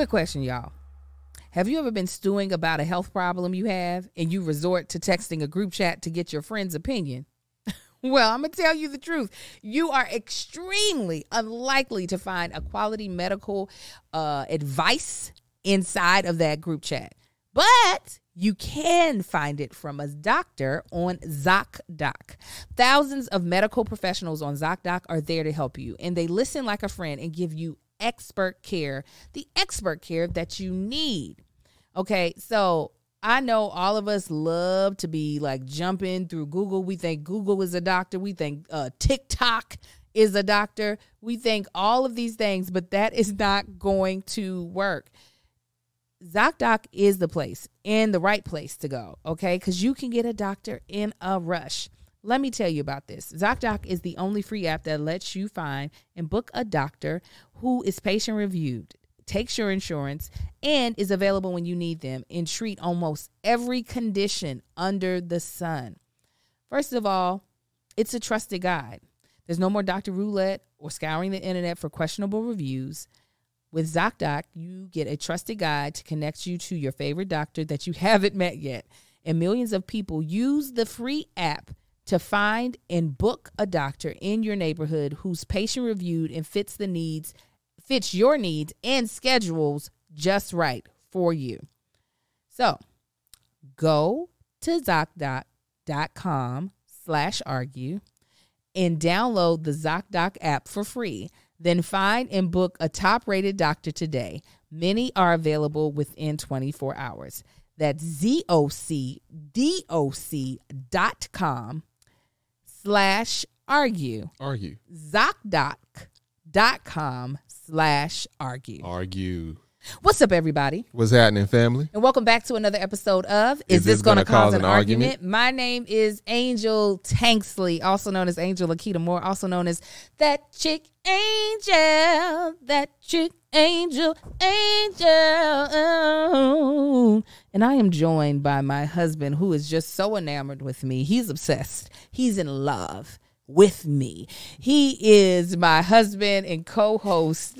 Quick question, y'all. Have you ever been stewing about a health problem you have and you resort to texting a group chat to get your friend's opinion? Well, I'm going to tell you the truth. You are extremely unlikely to find a quality medical advice inside of that group chat. But you can find it from a doctor on ZocDoc. Thousands of medical professionals on ZocDoc are there to help you, and they listen like a friend and give you expert care, the expert care that you need. Okay, so I know all of us love to be like jumping through Google. We think Google is a doctor. We think TikTok is a doctor. We think all of these things, but that is not going to work. ZocDoc is the place and the right place to go, okay? Because you can get a doctor in a rush. Let me tell you about this. ZocDoc is the only free app that lets you find and book a doctor who is patient reviewed, takes your insurance, and is available when you need them and treat almost every condition under the sun. First of all, it's a trusted guide. There's no more Dr. Roulette or scouring the internet for questionable reviews. With ZocDoc, you get a trusted guide to connect you to your favorite doctor that you haven't met yet. And millions of people use the free app to find and book a doctor in your neighborhood who's patient reviewed and fits your needs and schedules just right for you. So go to ZocDoc.com/argue and download the ZocDoc app for free. Then find and book a top-rated doctor today. Many are available within 24 hours. That's ZocDoc.com/argue. Argue. ZocDoc.com/argue. Argue. What's up, everybody? What's happening, family? And welcome back to another episode of Is This Gonna Cause an Argument? My name is Angel Tanksley, also known as Angel Lakita Moore, also known as That Chick Angel. That Chick Angel. And I am joined by my husband, who is just so enamored with me. He's obsessed. He's in love with me. He is my husband and co-host.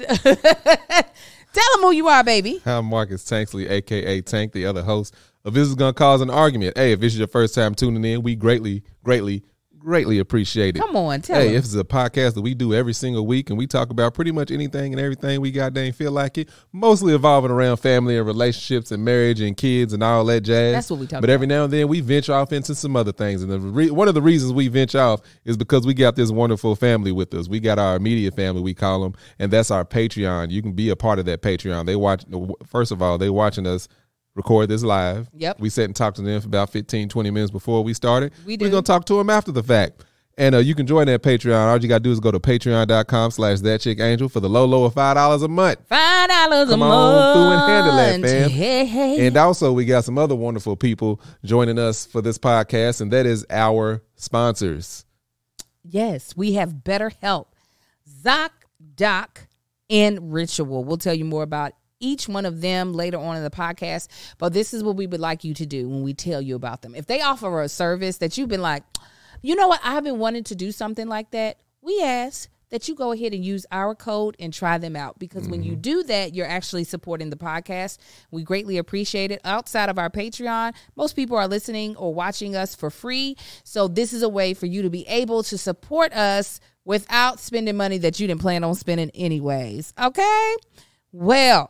Tell them who you are, baby. I'm Marcus Tanksley, a.k.a. Tank, the other host of This Is Gonna Cause an Argument. Hey, if this is your first time tuning in, we greatly appreciate it. Come on, tell Hey, them. this is a podcast that we do every single week, and we talk about pretty much anything and everything we goddamn feel like it, mostly evolving around family and relationships and marriage and kids and all that jazz. That's what we talk about. But every now and then, we venture off into some other things, and one of the reasons we venture off is because we got this wonderful family with us. We got our immediate family, we call them, and that's our Patreon. You can be a part of that Patreon. First of all, they watching us record this live. Yep. We sat and talked to them for about 15, 20 minutes before we started. We do. We're going to talk to them after the fact. And you can join that Patreon. All you got to do is go to patreon.com/thatchickangel for the low of $5 a month. $5 a month. Come on through and handle that, fam. Hey. And also, we got some other wonderful people joining us for this podcast, and that is our sponsors. Yes, we have BetterHelp, ZocDoc, and Ritual. We'll tell you more about each one of them later on in the podcast, but this is what we would like you to do when we tell you about them. If they offer a service that you've been like, you know what, I've been wanting to do something like that, we ask that you go ahead and use our code and try them out, because when you do that, you're actually supporting the podcast. We greatly appreciate it. Outside of our Patreon, most people are listening or watching us for free, so this is a way for you to be able to support us without spending money that you didn't plan on spending anyways, okay? Well,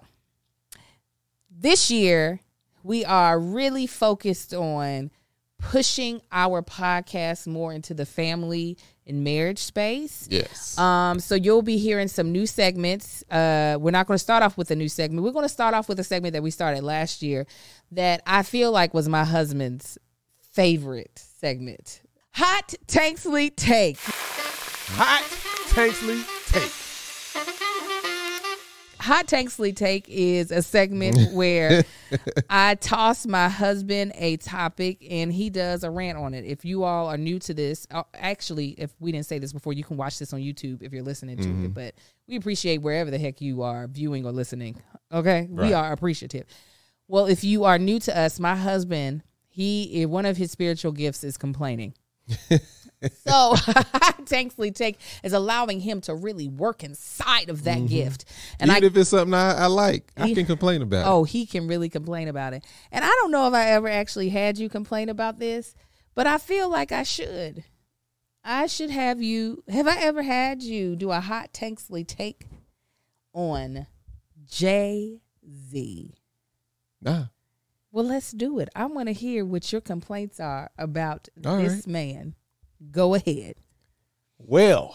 this year, we are really focused on pushing our podcast more into the family and marriage space. Yes. So you'll be hearing some new segments. We're not going to start off with a new segment. We're going to start off with a segment that we started last year that I feel like was my husband's favorite segment. Hot Tanksley Take. Hot Tanksley Take. Hot Tanksley Take is a segment where I toss my husband a topic and he does a rant on it. If you all are new to this, actually, if we didn't say this before, you can watch this on YouTube if you're listening to it. But we appreciate wherever the heck you are viewing or listening. Okay? Right. We are appreciative. Well, if you are new to us, my husband, one of his spiritual gifts is complaining. So Tanksley Take is allowing him to really work inside of that gift. And even if it's something I like, I can complain about it. Oh, he can really complain about it. And I don't know if I ever actually had you complain about this, but I feel like I should. I should have you. Have I ever had you do a hot Tanksley Take on Jay-Z? Nah. Well, let's do it. I want to hear what your complaints are about this man. Go ahead. Well,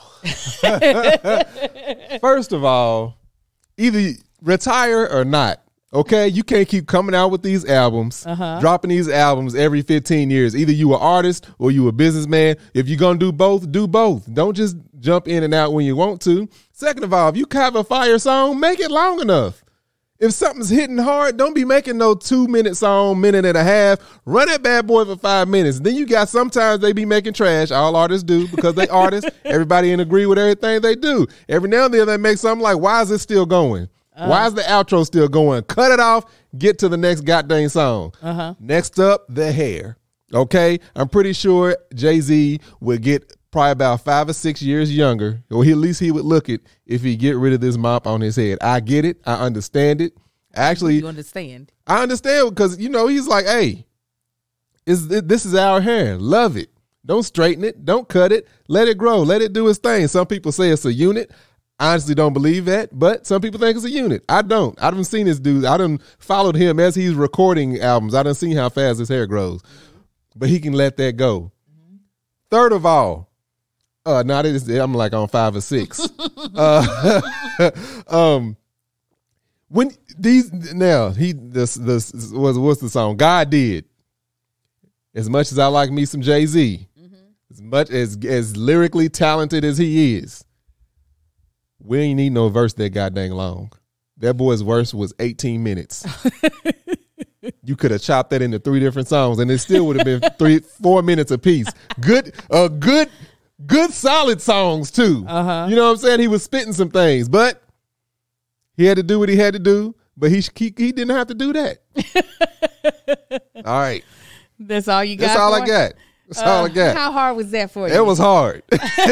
first of all, either retire or not. Okay, you can't keep coming out with these albums, dropping these albums every 15 years. Either you an artist or you a businessman. If you're going to do both, do both. Don't just jump in and out when you want to. Second of all, if you have a fire song, make it long enough. If something's hitting hard, don't be making no 2-minute song, minute and a half. Run that bad boy for 5 minutes. Then you got sometimes they be making trash. All artists do because they artists. Everybody in agree with everything they do. Every now and then they make something like, why is it still going? Why is the outro still going? Cut it off. Get to the next goddamn song. Next up, the hair. Okay? I'm pretty sure Jay-Z would get probably about 5 or 6 years younger, or at least he would look it if he get rid of this mop on his head. I get it. I understand it. Actually, you understand? I understand because, he's like, hey, this is our hair. Love it. Don't straighten it. Don't cut it. Let it grow. Let it do its thing. Some people say it's a unit. I honestly don't believe that, but some people think it's a unit. I don't. I done seen this dude. I done followed him as he's recording albums. I done seen how fast his hair grows. But he can let that go. Third of all, now I'm like on 5 or 6. When these now what's the song? God Did. As much as I like me some Jay-Z, as much as lyrically talented as he is, we ain't need no verse that goddamn long. That boy's verse was 18 minutes. You could have chopped that into 3 different songs, and it still would have been 3-4 minutes apiece. Good solid songs too. You know what I'm saying? He was spitting some things, but he had to do what he had to do. But he didn't have to do that. All right, that's all you got. That's all I got. That's all I got. How hard was that for you? It was hard.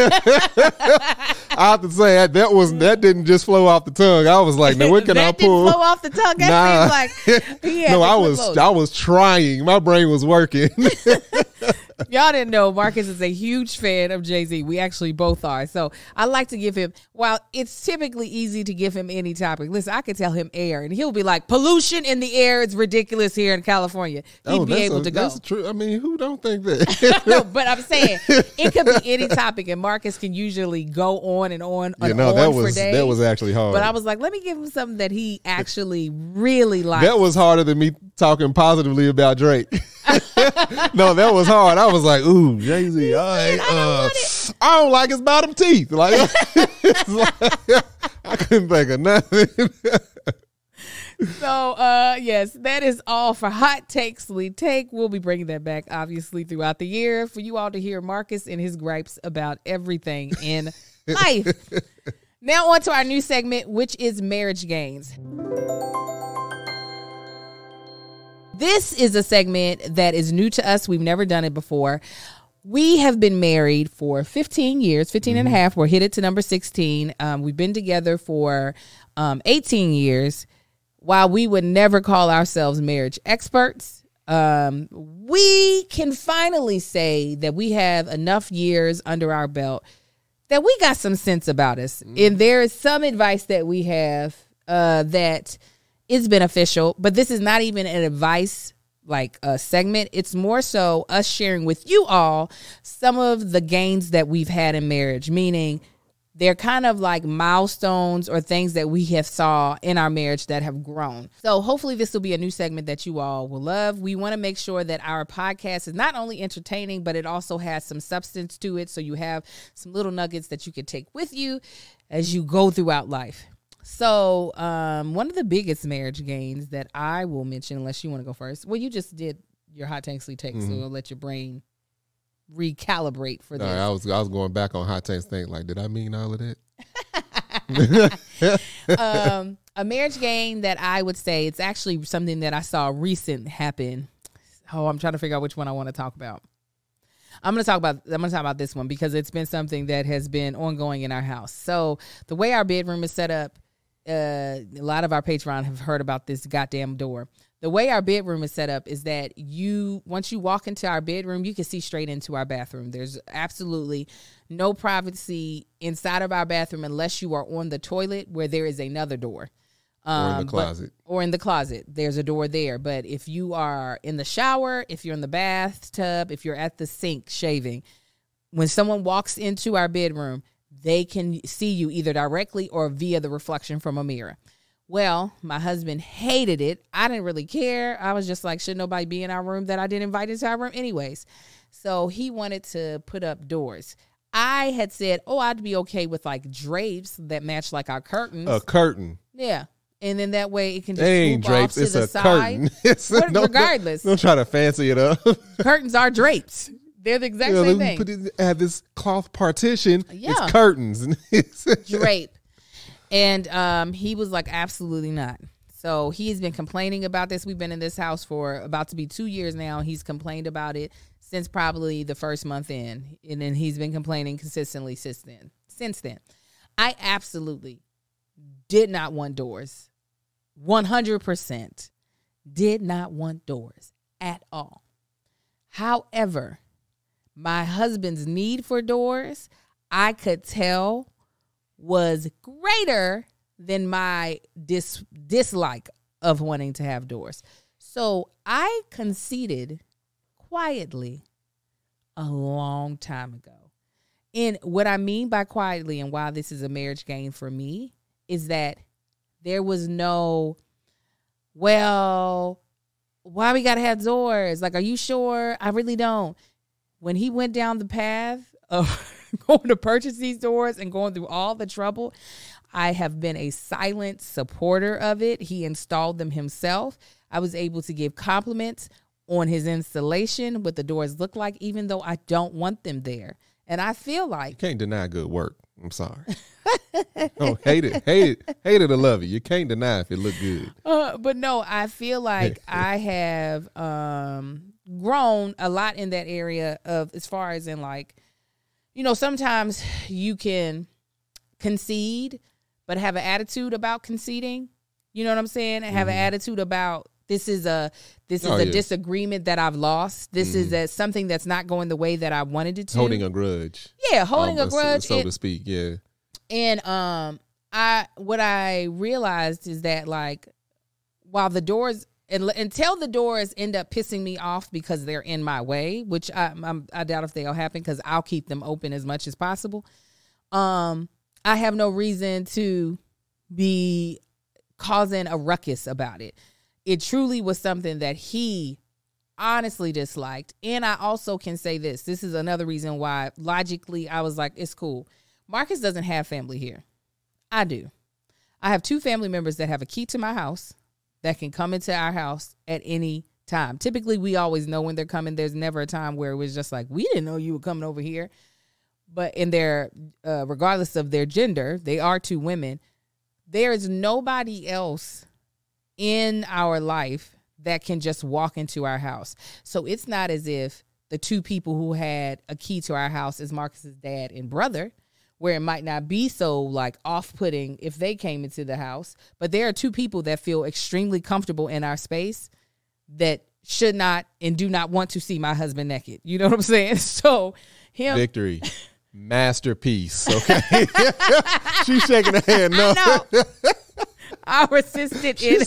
I have to say that didn't just flow off the tongue. I was like, now what can I pull? Didn't flow off the tongue. That seems like he had I was trying. My brain was working. Y'all didn't know Marcus is a huge fan of Jay-Z. We actually both are. So I like to give him, while it's typically easy to give him any topic. Listen, I could tell him air, and he'll be like, pollution in the air is ridiculous here in California. He'd be able to go. That's true. I mean, who don't think that? No, but I'm saying it could be any topic, and Marcus can usually go on and on for days. That was actually hard. But I was like, let me give him something that he actually really likes. That was harder than me talking positively about Drake. No, that was hard. I was like, ooh, Jay-Z, all right. I don't like his bottom teeth. Like, I couldn't think of nothing. So, yes, that is all for Hot Tanksley Take. We'll be bringing that back, obviously, throughout the year for you all to hear Marcus and his gripes about everything in life. Now on to our new segment, which is Marriage Gains. This is a segment that is new to us. We've never done it before. We have been married for 15 years, 15 and a half. We're headed to number 16. We've been together for 18 years. While we would never call ourselves marriage experts, we can finally say that we have enough years under our belt that we got some sense about us. And there is some advice that we have that is beneficial, but this is not even an advice like a segment. It's more so us sharing with you all some of the gains that we've had in marriage, meaning they're kind of like milestones or things that we have saw in our marriage that have grown. So hopefully this will be a new segment that you all will love. We want to make sure that our podcast is not only entertaining, but it also has some substance to it. So you have some little nuggets that you can take with you as you go throughout life. So one of the biggest marriage gains that I will mention, unless you want to go first. Well, you just did your Hot Tanksley Take, so I'll let your brain recalibrate for this. I was going back on Hot Tanksley Take, like, did I mean all of that? A marriage gain that I would say, it's actually something that I saw recent happen. Oh, I'm trying to figure out which one I want to talk about. I'm gonna talk about this one because it's been something that has been ongoing in our house. So the way our bedroom is set up, a lot of our Patreon have heard about this goddamn door. The way our bedroom is set up is that once you walk into our bedroom, you can see straight into our bathroom. There's absolutely no privacy inside of our bathroom unless you are on the toilet where there is another door. Or in the closet. Or in the closet. There's a door there. But if you are in the shower, if you're in the bathtub, if you're at the sink shaving, when someone walks into our bedroom, they can see you either directly or via the reflection from a mirror. Well, my husband hated it. I didn't really care. I was just like, should nobody be in our room that I didn't invite into our room anyways? So he wanted to put up doors. I had said, I'd be okay with like drapes that match like our curtains. A curtain. Yeah. And then that way it can just ain't swoop off drapes, to it's the a side. curtain. Regardless. Don't try to fancy it up. Curtains are drapes. They're the exact same thing. Add this cloth partition. Yeah. It's curtains. Drape. And he was like, absolutely not. So he's been complaining about this. We've been in this house for about to be 2 years now. He's complained about it since probably the first month in. And then he's been complaining consistently since then. I absolutely did not want doors. 100% did not want doors at all. However, my husband's need for doors, I could tell, was greater than my dislike of wanting to have doors. So I conceded quietly a long time ago. And what I mean by quietly and why this is a marriage game for me is that there was no, well, why we got to have doors? Like, are you sure? I really don't. When he went down the path of going to purchase these doors and going through all the trouble, I have been a silent supporter of it. He installed them himself. I was able to give compliments on his installation, what the doors look like, even though I don't want them there. And I feel like... You can't deny good work. I'm sorry. Oh, hate it or love it. You can't deny if it look good. But no, I feel like I have grown a lot in that area of, as far as in like, you know, sometimes you can concede, but have an attitude about conceding. You know what I'm saying? And have an attitude about this is a disagreement that I've lost. This is something that's not going the way that I wanted it to. Holding a grudge. Yeah, holding a grudge, so to speak. Yeah. And what I realized is that, like, while the doors until the doors end up pissing me off because they're in my way, which I doubt if they'll happen because I'll keep them open as much as possible. I have no reason to be causing a ruckus about it. It truly was something that he honestly disliked. And I also can say this. This is another reason why logically I was like, it's cool. Marcus doesn't have family here. I do. I have 2 family members that have a key to my house that can come into our house at any time. Typically, we always know when they're coming. There's never a time where it was just like, we didn't know you were coming over here. But in their, regardless of their gender, they are 2 women. There is nobody else in our life that can just walk into our house. So it's not as if the 2 people who had a key to our house is Marcus's dad and brother, where it might not be so like off-putting if they came into the house. But there are 2 people that feel extremely comfortable in our space that should not and do not want to see my husband naked. You know what I'm saying? So him. Victory. Masterpiece. Okay. She's shaking her head. No. I know. Our assistant in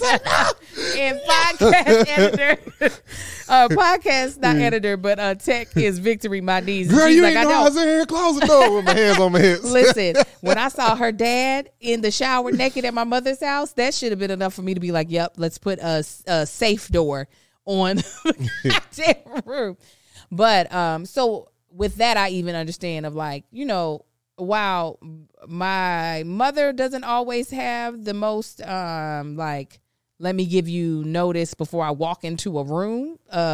podcast editor, podcast not editor, but tech is Victory. My knees. Girl, she's you like, ain't know I was in here. Close the door with my hands on my hips. Listen, when I saw her dad in the shower naked at my mother's house, that should have been enough for me to be like, "Yep, let's put a safe door on the room." But so with that, I even understand of like, you know, while my mother doesn't always have the most like, let me give you notice before I walk into a room.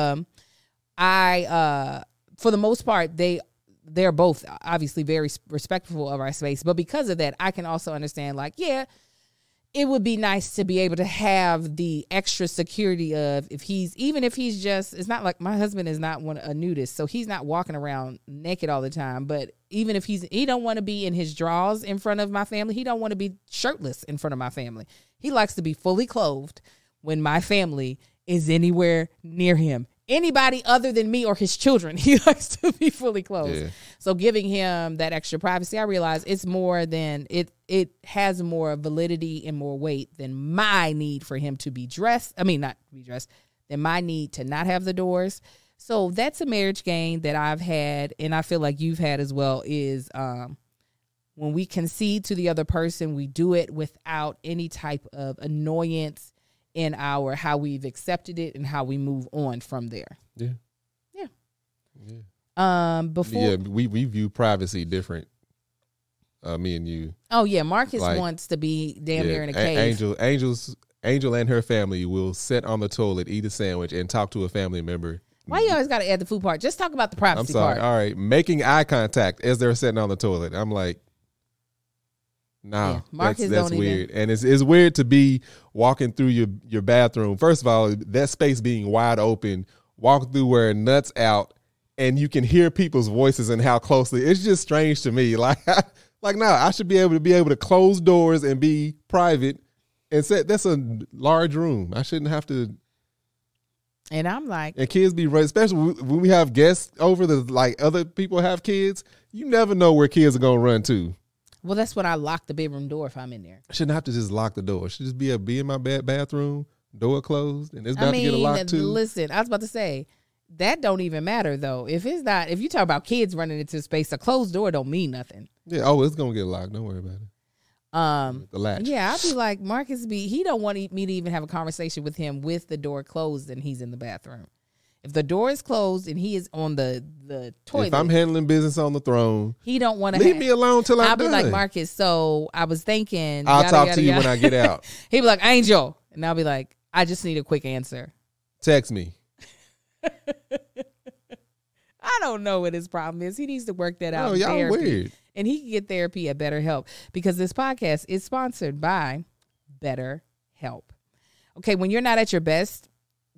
I for the most part, they're both obviously very respectful of our space. But because of that, I can also understand like, yeah, it would be nice to be able to have the extra security of if he's just, it's not like my husband is not a nudist, so he's not walking around naked all the time. But even if he don't want to be in his drawers in front of my family, he don't want to be shirtless in front of my family. He likes to be fully clothed when my family is anywhere near him. Anybody other than me or his children, he likes to be fully clothed. Yeah. So giving him that extra privacy, I realize it's more than it has more validity and more weight than my need for him to be dressed. I mean, not be dressed, than my need to not have the doors. So that's a marriage gain that I've had, and I feel like you've had as well, is when we concede to the other person, we do it without any type of annoyance in how we've accepted it and how we move on from there. Yeah. Before we view privacy different. Me and you. Oh yeah, Marcus wants to be damn near in a cave. Angel and her family will sit on the toilet, eat a sandwich, and talk to a family member. Why you always got to add the food part? Just talk about the privacy part. All right, making eye contact as they're sitting on the toilet. I'm like, no, that's weird. And it's weird to be walking through your bathroom. First of all, that space being wide open, walking through where nuts out, and you can hear people's voices and how closely. It's just strange to me. Like I should be able to close doors and be private and say that's a large room. I shouldn't have to. And I'm like, and kids be right, especially when we have guests over, like other people have kids. You never know where kids are gonna run to. Well, that's when I lock the bedroom door if I'm in there. I shouldn't have to just lock the door. I should just be in my bathroom, door closed, and it's about to get a lock too. Listen, I was about to say, that don't even matter though. If you talk about kids running into space, a closed door don't mean nothing. Yeah, it's gonna get locked. Don't worry about it. The latch. Yeah, I'd be like, Marcus he don't want me to even have a conversation with him with the door closed and he's in the bathroom. If the door is closed and he is on the toilet, if I'm handling business on the throne, he don't want to leave me alone till I'm I'll done. be like, Marcus, so I was thinking, I'll talk to you when I get out. He'd be like, Angel, and I'll be like, I just need a quick answer. Text me. I don't know what his problem is. He needs to work that out. Oh, y'all therapy. Weird. And he can get therapy at BetterHelp, because this podcast is sponsored by BetterHelp. Okay, when you're not at your best,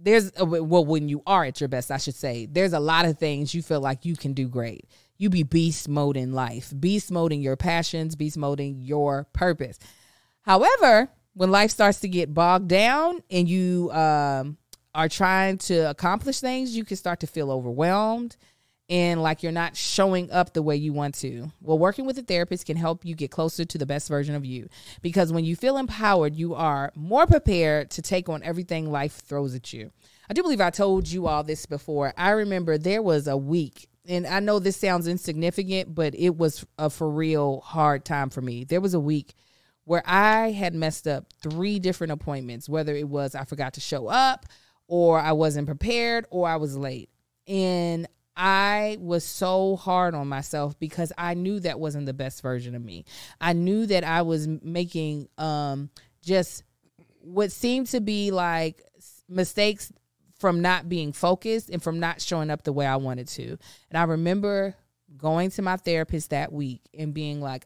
when you are at your best, I should say, there's a lot of things you feel like you can do great. You be beast mode in life, beast mode in your passions, beast mode in your purpose. However, when life starts to get bogged down and you are trying to accomplish things, you can start to feel overwhelmed and like you're not showing up the way you want to. Well, working with a therapist can help you get closer to the best version of you, because when you feel empowered, you are more prepared to take on everything life throws at you. I do believe I told you all this before. I remember there was a week, and I know this sounds insignificant, but it was a for real hard time for me. There was a week where I had messed up 3 different appointments, whether it was I forgot to show up, or I wasn't prepared, or I was late. And I was so hard on myself because I knew that wasn't the best version of me. I knew that I was making just what seemed to be like mistakes from not being focused and from not showing up the way I wanted to. And I remember going to my therapist that week and being like,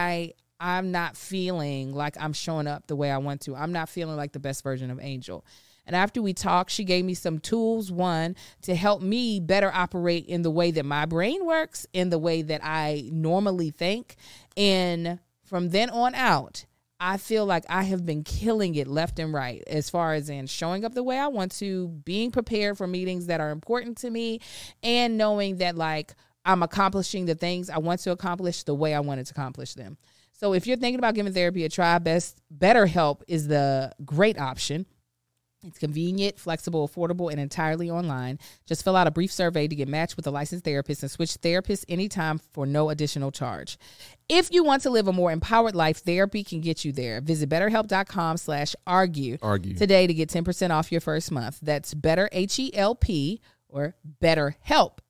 I'm not feeling like I'm showing up the way I want to. I'm not feeling like the best version of Angel. And after we talked, she gave me some tools, one, to help me better operate in the way that my brain works, in the way that I normally think. And from then on out, I feel like I have been killing it left and right as far as in showing up the way I want to, being prepared for meetings that are important to me, and knowing that like I'm accomplishing the things I want to accomplish the way I wanted to accomplish them. So if you're thinking about giving therapy a try, BetterHelp is the great option. It's convenient, flexible, affordable, and entirely online. Just fill out a brief survey to get matched with a licensed therapist and switch therapists anytime for no additional charge. If you want to live a more empowered life, therapy can get you there. Visit BetterHelp.com/argue today to get 10% off your first month. That's BetterHelp or BetterHelp,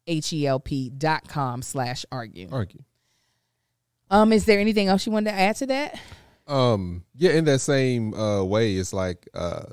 HELP.com/argue. Is there anything else you wanted to add to that? Yeah, in that same way, it's like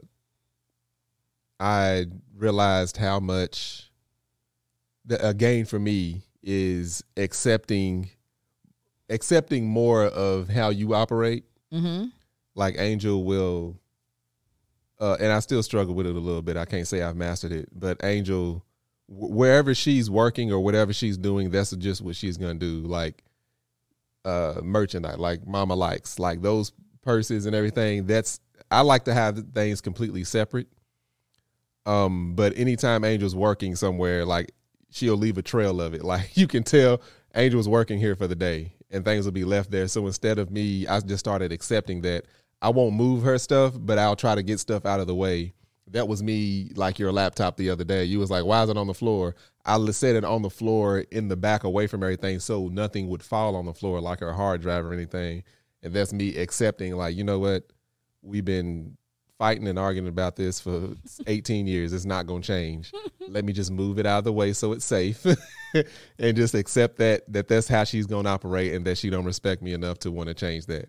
I realized how much a gain for me is accepting more of how you operate. Mm-hmm. like Angel will, and I still struggle with it a little bit. I can't say I've mastered it, but Angel, wherever she's working or whatever she's doing, that's just what she's gonna do. Like merchandise, like Mama likes, like those purses and everything. I like to have things completely separate. But anytime Angel's working somewhere, like she'll leave a trail of it. Like you can tell Angel's working here for the day, and things will be left there. So instead of me, I just started accepting that I won't move her stuff, but I'll try to get stuff out of the way. That was me, like your laptop the other day. You was like, why is it on the floor? I set it on the floor in the back away from everything so nothing would fall on the floor like her hard drive or anything. And that's me accepting, like, you know what? We've been fighting and arguing about this for 18 years. It's not going to change. Let me just move it out of the way so it's safe and just accept that's how she's going to operate and that she don't respect me enough to want to change that.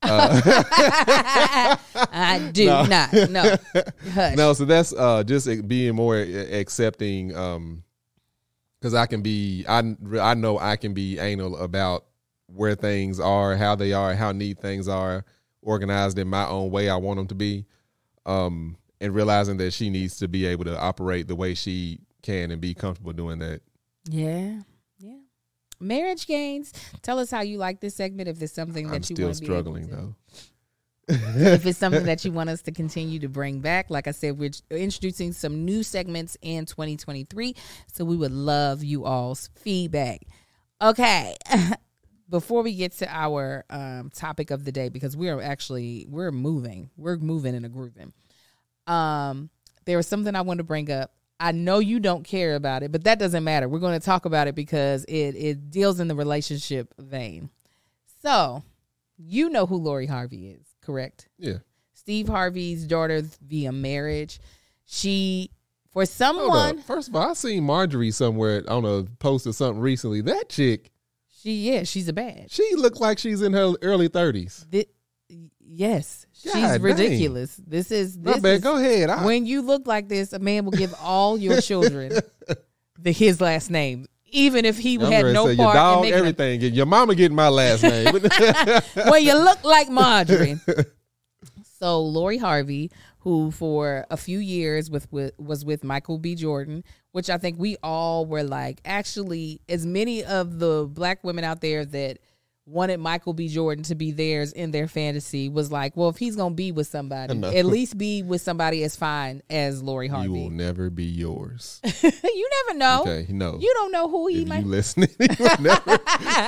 I do not. No. Hush. No, so that's just being more accepting because I know I can be anal about where things are, how they are, how neat things are, organized in my own way I want them to be, and realizing that she needs to be able to operate the way she can and be comfortable doing that. Yeah. Marriage gains. Tell us how you like this segment. If it's something that you want to be struggling able to, though. if it's something that you want us to continue to bring back, like I said, we're introducing some new segments in 2023. So we would love you all's feedback. Okay. Before we get to our topic of the day, because we're moving and a grooving. There was something I wanted to bring up. I know you don't care about it, but that doesn't matter. We're going to talk about it because it deals in the relationship vein. So, you know who Lori Harvey is, correct? Yeah. Steve Harvey's daughter via marriage. She, for someone... First of all, I seen Marjorie somewhere on a post or something recently. That chick... she's a bad. She looked like she's in her early 30s. Yes, God, she's ridiculous. Dang. This is Go ahead. When you look like this, a man will give all your children his last name, even if he had no part your dog, in everything. Your mama getting my last name. Well, you look like Marjorie. So Lori Harvey, who for a few years was with Michael B. Jordan, which I think we all were like, actually, as many of the black women out there that wanted Michael B. Jordan to be theirs in their fantasy was like, well, if he's going to be with somebody, at least be with somebody as fine as Lori Harvey. You will never be yours. You never know. Okay, no. You don't know who he might. You listening? Never.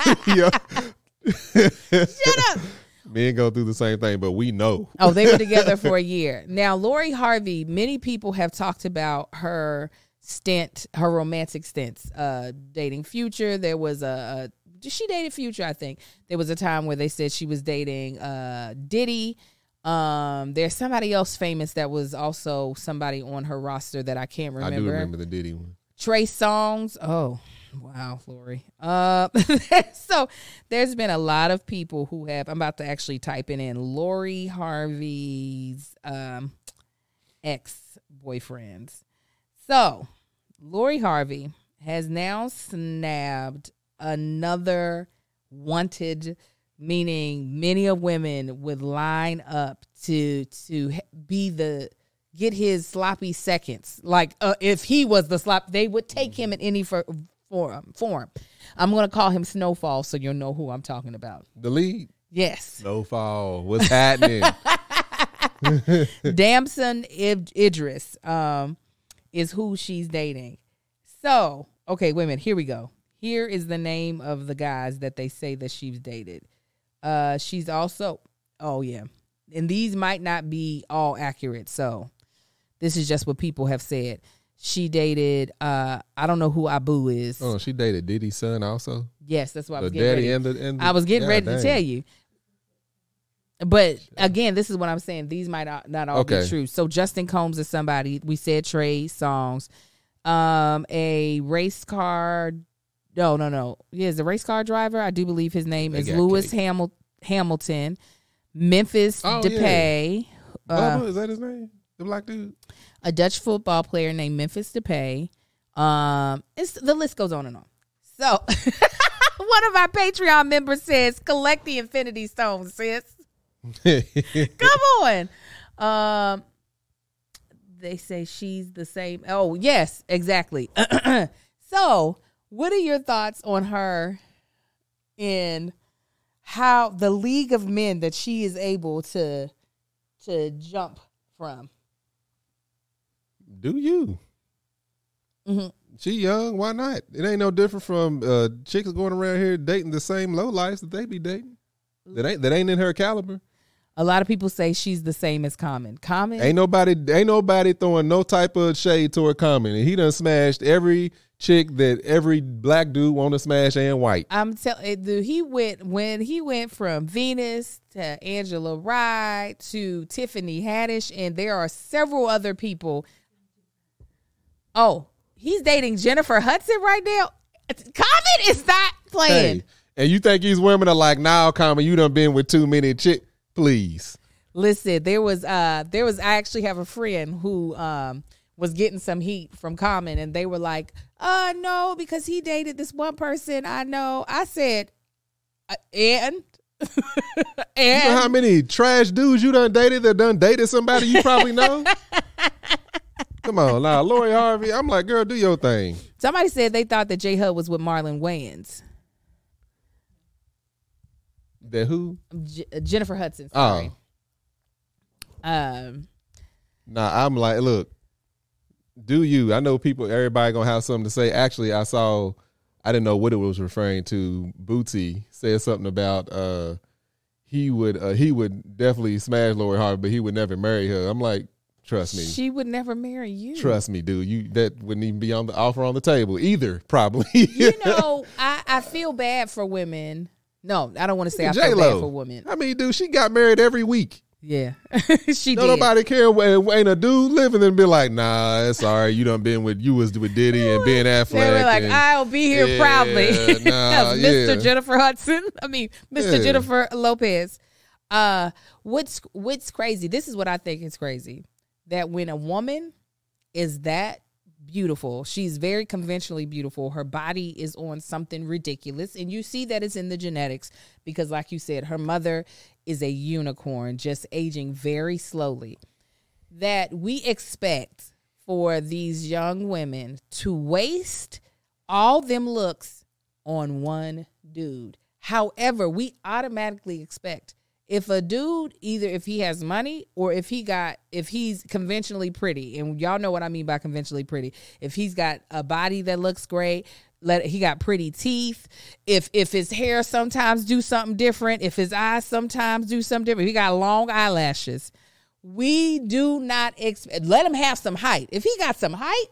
Shut up. Men go through the same thing, but we know. Oh, they were together for a year. Now, Lori Harvey, many people have talked about her romantic stints, dating Future. There was she dated Future, I think. There was a time where they said she was dating Diddy. There's somebody else famous that was also somebody on her roster that I can't remember. I do remember the Diddy one. Trey Songz. Oh, wow, Lori. So there's been a lot of people who have, I'm about to actually type it in, Lori Harvey's ex-boyfriends. So Lori Harvey has now snabbed another wanted, meaning many of women would line up to get his sloppy seconds. Like if he was the slop, they would take him in any form. I'm going to call him Snowfall so you'll know who I'm talking about. The lead? Yes. Snowfall. What's happening? Damson Idris is who she's dating. So, okay, women, here we go. Here is the name of the guys that they say that she's dated. She's also, and these might not be all accurate, so this is just what people have said. She dated, I don't know who Abu is. Oh, she dated Diddy's son also? Yes, that's what I was getting ready. I was getting ready to tell you. But again, this is what I'm saying. These might not all be true. So Justin Combs is somebody. We said Trey Songz. A race car. No. He is a race car driver. I do believe his name is Lewis Hamilton. Memphis Depay. Yeah. Is that his name? The black dude? A Dutch football player named Memphis Depay. The list goes on and on. So one of our Patreon members says, collect the Infinity Stones, sis. Come on. They say she's the same. Oh, yes, exactly. So, what are your thoughts on her in how the league of men that she is able to jump from? Do you? Mm-hmm. She young. Why not? It ain't no different from chicks going around here dating the same low lives that they be dating. That ain't in her caliber. A lot of people say she's the same as Common. Common Ain't nobody throwing no type of shade toward Common, and he done smashed every chick that every black dude want to smash and white. I'm telling you, when he went from Venus to Angela Rye to Tiffany Haddish, and there are several other people. Oh, he's dating Jennifer Hudson right now. Common is not playing. Hey, and you think these women are like, nah, Common, you done been with too many chicks. Please. Listen, there was I actually have a friend who was getting some heat from Common, and they were like, no, because he dated this one person I know. I said, and you know how many trash dudes you done dated that done dated somebody you probably know? Come on now, Lori Harvey. I'm like, girl, do your thing. Somebody said they thought that J Hud was with Marlon Wayans. That who? Jennifer Hudson. Sorry. Nah, I'm like, look, do you? I know everybody gonna have something to say. Actually, I didn't know what it was referring to. Bootsy said something about he would definitely smash Lori Harvey, but he would never marry her. I'm like, trust me. She would never marry you. Trust me, dude. That wouldn't even be on the offer on the table either, probably. You know, I feel bad for women. No, I don't want to say I feel bad for women. I mean, dude, she got married every week. Yeah, she no, did. Nobody care. Ain't a dude living and be like, nah, it's all right. You done been with Diddy and Ben Affleck. They were like, I'll be here proudly. Nah, Mr. Jennifer Hudson. I mean, Mr. Jennifer Lopez. What's crazy? This is what I think is crazy. That when a woman is that beautiful, she's very conventionally beautiful. Her body is on something ridiculous. And you see that it's in the genetics because, like you said, her mother is a unicorn, just aging very slowly. That we expect for these young women to waste all them looks on one dude. However, we automatically expect if a dude, either if he has money or if he's conventionally pretty, and y'all know what I mean by conventionally pretty, if he's got a body that looks great, he got pretty teeth, if his hair sometimes do something different, if his eyes sometimes do something different, if he got long eyelashes, we do not let him have some height. If he got some height,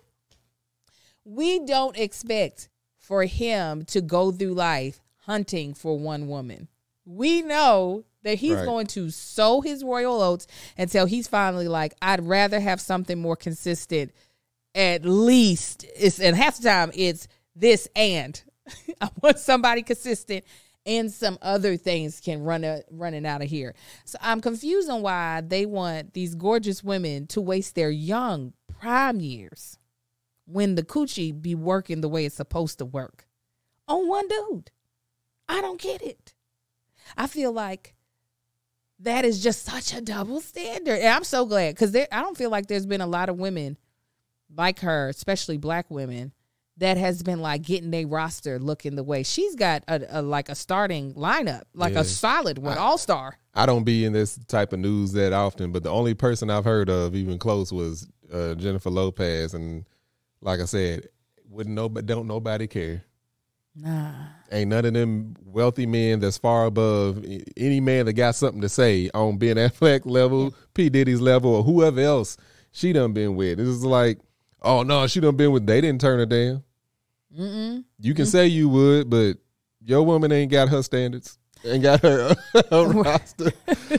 we don't expect for him to go through life hunting for one woman. We know that he's going to sow his royal oats until he's finally like, I'd rather have something more consistent. At least and half the time it's this, and I want somebody consistent and some other things can running out of here. So I'm confused on why they want these gorgeous women to waste their young prime years when the coochie be working the way it's supposed to work on one dude. I don't get it. I feel like that is just such a double standard. And I'm so glad because I don't feel like there's been a lot of women like her, especially black women, that has been like getting their roster looking the way she's got a starting lineup, like a solid one, all-star. I don't be in this type of news that often, but the only person I've heard of even close was Jennifer Lopez. And like I said, don't nobody care. Nah. Ain't none of them wealthy men that's far above any man that got something to say on Ben Affleck level, P. Diddy's level, or whoever else she done been with. It's like, oh no, she done been with, they didn't turn her down. You can say you would, but your woman ain't got her standards. Ain't got her roster.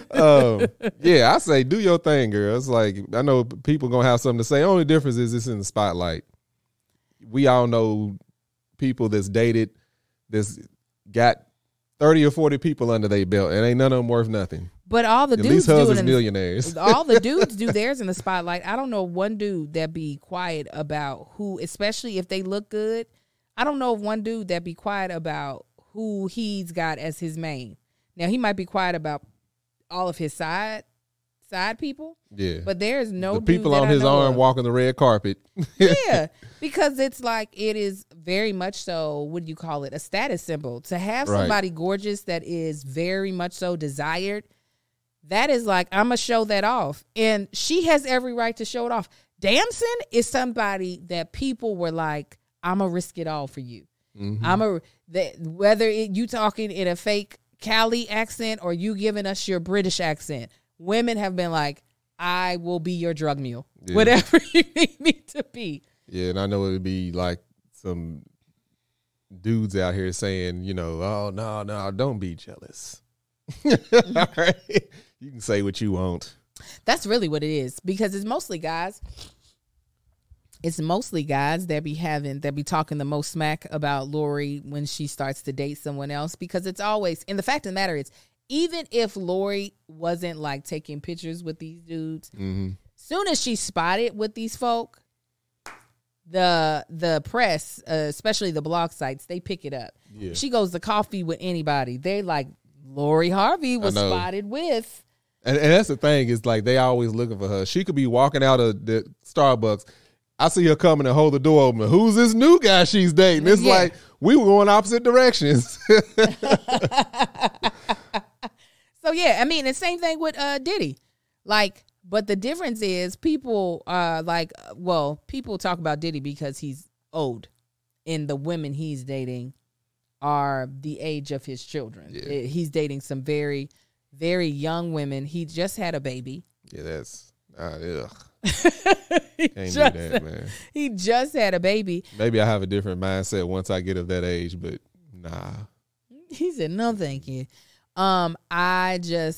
I say do your thing, girl. It's like, I know people gonna have something to say. Only difference is it's in the spotlight. We all know people that's dated, that's got 30 or 40 people under their belt, and ain't none of them worth nothing. But all the At dudes least husbands millionaires. All the dudes do theirs in the spotlight. I don't know one dude that be quiet about who, especially if they look good. I don't know of one dude that be quiet about who he's got as his main. Now he might be quiet about all of his side people. Yeah. But there's no the dude people that on I his know arm of. walking the red carpet. Yeah, because it's like it is very much so, what do you call it, a status symbol. To have Right. somebody gorgeous that is very much so desired, that is like, I'm going to show that off. And she has every right to show it off. Damson is somebody that people were like, I'm going to risk it all for you. Whether you talking in a fake Cali accent or you giving us your British accent, women have been like, I will be your drug mule, whatever you need me to be. Yeah, and I know it would be like some dudes out here saying, you know, oh, no, don't be jealous. All right. You can say what you want. That's really what it is, because it's mostly guys. It's mostly guys that be talking the most smack about Lori when she starts to date someone else, because it's always, and the fact of the matter is, even if Lori wasn't like taking pictures with these dudes, soon as she's spotted with these folk, the press, especially the blog sites, they pick it up. Yeah. She goes to coffee with anybody, they like, Lori Harvey was spotted with. And that's the thing, is like they always looking for her. She could be walking out of the Starbucks. I see her coming and hold the door open. Who's this new guy she's dating? It's like we were going opposite directions. So yeah, I mean, the same thing with Diddy. Like, but the difference is people like, well, people talk about Diddy because he's old, and the women he's dating are the age of his children. Yeah. He's dating some very, very young women. He just had a baby. Yeah, that's ugh. Can't do that, man. He just had a baby. Maybe I have a different mindset once I get of that age, but nah. He said, no, thank you. I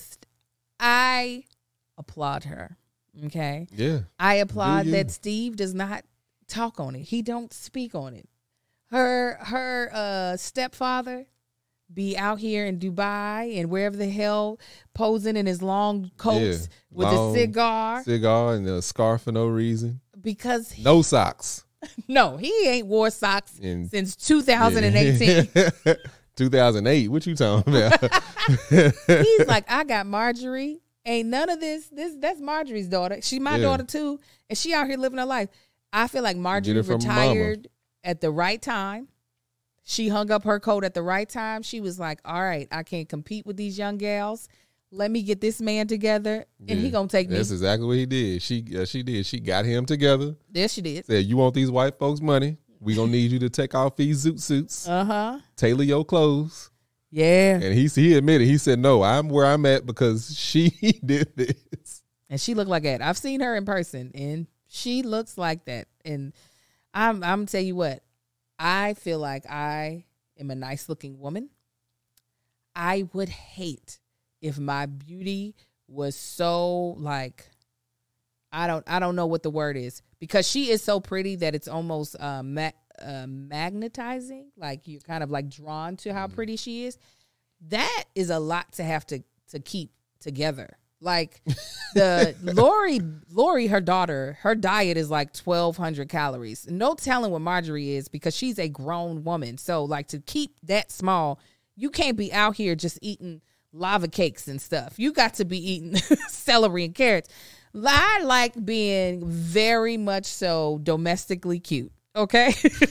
applaud her. Okay. Yeah. I applaud Do you? that Steve does not talk on it. He don't speak on it. Her stepfather be out here in Dubai and wherever the hell, posing in his long coats with a cigar and a scarf for no reason. because No socks. no, he ain't wore socks And- since 2018. 2008. What you talking about? He's like, I got Marjorie. Ain't none of this. That's Marjorie's daughter. She my daughter too, and she out here living her life. I feel like Marjorie it from retired at the right time. She hung up her coat at the right time. She was like, all right, I can't compete with these young gals. Let me get this man together, and he gonna take me. That's exactly what he did. She did. She got him together. There she did. Said, you want these white folks' money? We gonna need you to take off these zoot suits, tailor your clothes. Yeah. And he admitted, he said, no, I'm where I'm at because she did this. And she looked like that. I've seen her in person, and she looks like that. And I'm tell you what, I feel like I am a nice looking woman. I would hate if my beauty was so like, I don't know what the word is, because she is so pretty that it's almost magnetizing. Like you're kind of like drawn to how pretty she is. That is a lot to have to keep together. Like the Lori, her daughter, her diet is like 1,200 calories. No telling what Marjorie is, because she's a grown woman. So like to keep that small, you can't be out here just eating lava cakes and stuff. You got to be eating celery and carrots. I like being very much so domestically cute. Okay.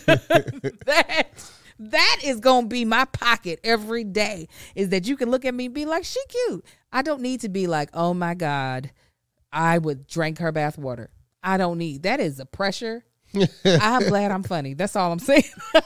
That is going to be my pocket every day, is that you can look at me and be like, she cute. I don't need to be like, oh my God, I would drink her bath water. I don't need, that is a pressure. I'm glad I'm funny. That's all I'm saying.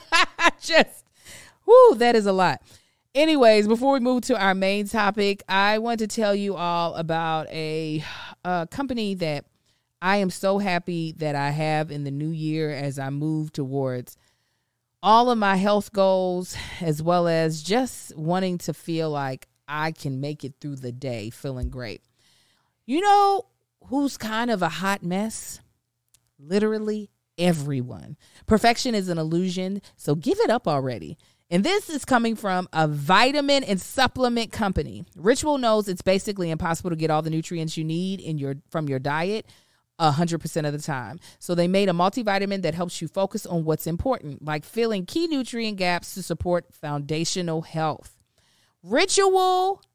That is a lot. Anyways, before we move to our main topic, I want to tell you all about a company that I am so happy that I have in the new year as I move towards all of my health goals, as well as just wanting to feel like I can make it through the day feeling great. You know who's kind of a hot mess? Literally everyone. Perfection is an illusion, so give it up already. And this is coming from a vitamin and supplement company. Ritual knows it's basically impossible to get all the nutrients you need from your diet 100% of the time. So they made a multivitamin that helps you focus on what's important, like filling key nutrient gaps to support foundational health. Ritual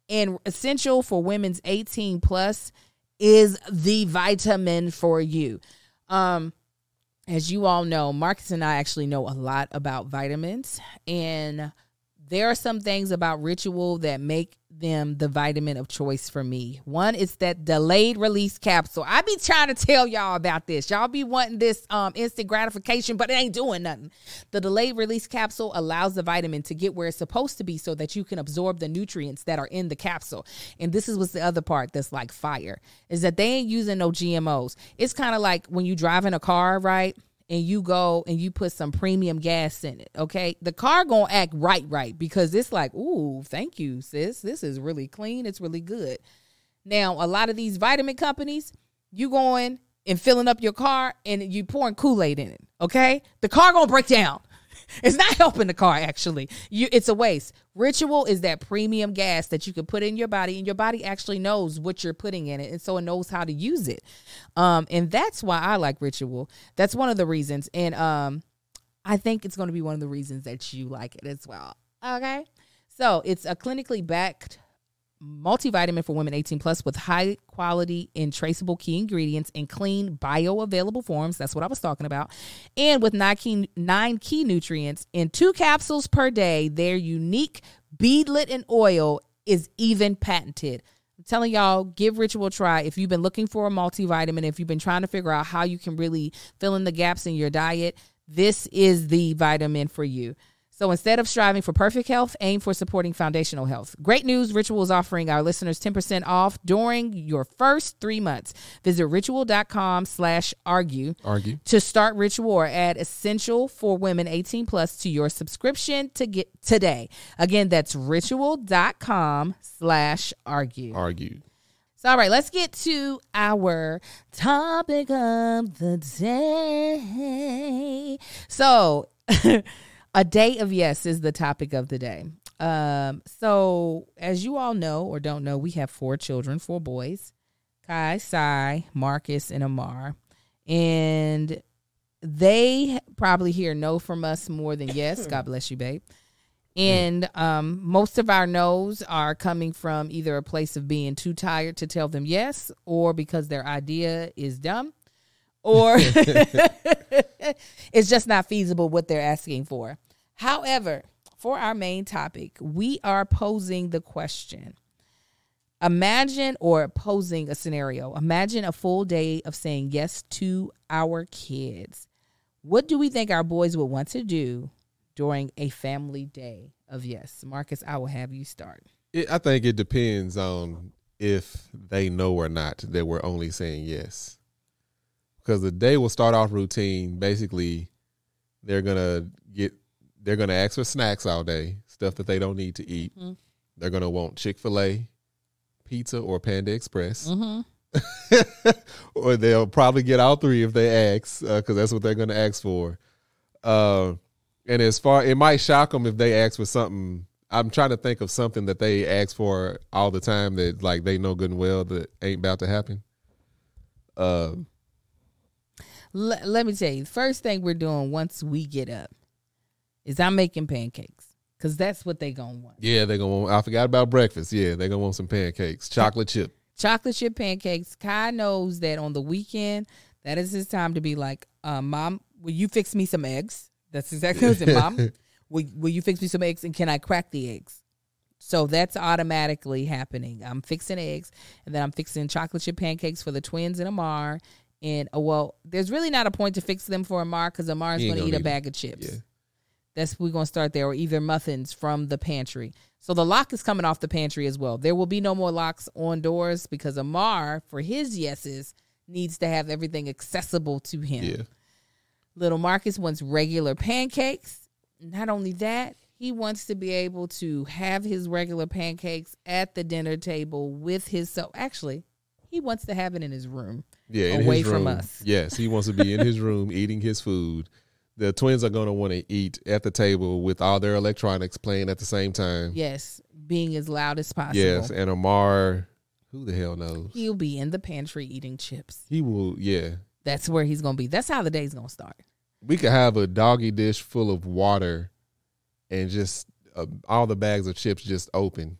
And Essential for Women's 18 plus is the vitamin for you. As you all know, Marcus and I actually know a lot about vitamins, and there are some things about Ritual that make them the vitamin of choice for me. One is that delayed release capsule. I be trying to tell y'all about this. Y'all be wanting this instant gratification, but it ain't doing nothing. The delayed release capsule allows the vitamin to get where it's supposed to be so that you can absorb the nutrients that are in the capsule. And this is what's the other part that's like fire, is that they ain't using no GMOs. It's kind of like when you drive in a car, right? And you go and you put some premium gas in it, okay? The car gonna act right because it's like, ooh, thank you, sis. This is really clean. It's really good. Now, a lot of these vitamin companies, you going and filling up your car and you pouring Kool-Aid in it, okay? The car gonna break down. It's not helping the car, actually. It's a waste. Ritual is that premium gas that you can put in your body, and your body actually knows what you're putting in it, and so it knows how to use it. And that's why I like Ritual. That's one of the reasons. And I think it's going to be one of the reasons that you like it as well. Okay? So it's a clinically backed multivitamin for women 18 plus with high quality and traceable key ingredients in clean bioavailable forms. That's what I was talking about. And with nine key nutrients in 2 capsules per day. Their unique beadlet and oil is even patented. I'm telling y'all, give Ritual a try. If you've been looking for a multivitamin, if you've been trying to figure out how you can really fill in the gaps in your diet, this is the vitamin for you. So instead of striving for perfect health, aim for supporting foundational health. Great news, Ritual is offering our listeners 10% off during your first 3 months. Visit ritual.com/argue to start Ritual or add Essential for Women 18 plus to your subscription to get today. Again, that's ritual.com/argue. So, all right, let's get to our topic of the day. So, a day of yes is the topic of the day. So as you all know or don't know, we have 4 children, 4 boys, Kai, Sai, Marcus, and Amar. And they probably hear no from us more than yes. God bless you, babe. And most of our no's are coming from either a place of being too tired to tell them yes, or because their idea is dumb, or it's just not feasible what they're asking for. However, for our main topic, we are posing the question. Imagine, or posing a scenario. Imagine a full day of saying yes to our kids. What do we think our boys would want to do during a family day of yes? Marcus, I will have you start. I think it depends on if they know or not that we're only saying yes. Because the day will start off routine. Basically, they're gonna ask for snacks all day, stuff that they don't need to eat. Mm-hmm. They're gonna want Chick-fil-A, pizza, or Panda Express. Mm-hmm. Or they'll probably get all 3 if they ask, because that's what they're gonna ask for. And it might shock them if they ask for something. I'm trying to think of something that they ask for all the time that like they know good and well that ain't about to happen. Let me tell you, the first thing we're doing once we get up is I'm making pancakes, because that's what they going to want. Yeah, they're going to want, I forgot about breakfast. Yeah, they're going to want some pancakes, chocolate chip pancakes. Kai knows that on the weekend, that is his time to be like, Mom, will you fix me some eggs? That's exactly what I said. Mom, will you fix me some eggs, and can I crack the eggs? So that's automatically happening. I'm fixing eggs, and then I'm fixing chocolate chip pancakes for the twins and Amar. And, well, there's really not a point to fix them for Amar, because Amar is going to eat a bag of chips. Yeah. We're going to start there, or either muffins from the pantry. So the lock is coming off the pantry as well. There will be no more locks on doors, because Amar, for his yeses, needs to have everything accessible to him. Yeah. Little Marcus wants regular pancakes. Not only that, he wants to be able to have his regular pancakes at the dinner table with his, actually, he wants to have it in his room. Yeah, away from us. Yes, he wants to be in his room eating his food. The twins are going to want to eat at the table with all their electronics playing at the same time. Yes, being as loud as possible. Yes, and Amar, who the hell knows? He'll be in the pantry eating chips. He will, yeah. That's where he's going to be. That's how the day's going to start. We could have a doggy dish full of water and just all the bags of chips just open.